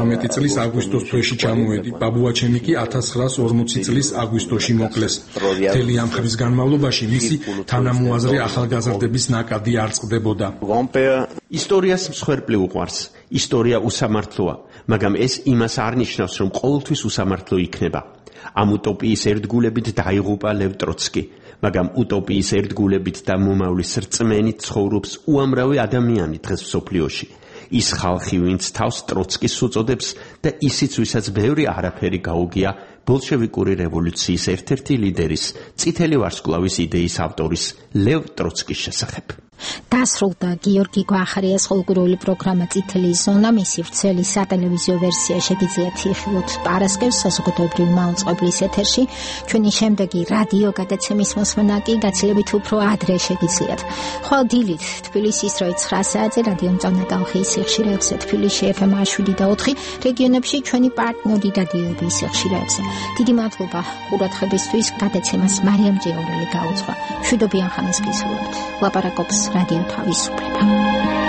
წლის აგვისტოს თვეში ჩამოედი. ბაბუა ჩემი კი ათას ცხრაას ორმოცი წლის აგვისტოში მოკლეს. მთელი ამ ხნის განმავლობაში მისი თანამოაზრე ახალგაზრდების ნაკადი არ წყდებოდა. ისტორიას მსხვერპლი უყვარს. ისტორია უსამართლოა, მაგრამ ეს იმას არ ნიშნავს, რომ ყოველთვის უსამართლო იქნება. ამ უტოპიის ერთგულებით დაიღუპა ლევ ტროცკი, მაგრამ უტოპიის ერთგულებით და მომავლის რწმენით ცხოვრობს უამრავი ადამიანი დღეს მსოფლიოში. ის ხალხი, ვინც თავს ტროცკის უწოდებს და ისიც, ვისაც ბევრი არაფერი გაუგია ბოლშევიკური რევოლუციის ერთ-ერთი ლიდერის, წითელი ვარსკვლავის იდეის ავტორის ლევ ტროცკის შესახებ. დასრულდა გიორგი გვახარიას ხოლმე პროგრამა წითელი ზონა, მისი ვრცელი სატელევიზიო ვერსია შეგიძლიათ იხილოთ პარასკევს საზოგადოებრივი მაუწყებლის ეთერში. ჩვენი შემდეგი რადიო გადაცემის მოსმენა კი გაცილებით უფრო ადრე შეგიძლიათ. ხვალ დილით თბილისის დროით ცხრა საათზე რადიო მწვანე ტალღის სიხშირეებზე, თბილისში ეფ ემ შვიდი და ოთხი, რეგიონებში ჩვენი პარტნიორი რადიოების სიხშირეებზე. დიდი მადლობა ყურადღებისთვის. გადაცემას მარიამ ჯეორელი გაუძღვა. მშვიდობიან ხანას გისურვებთ. ლაპარაკობს რადიო თავისუფლება.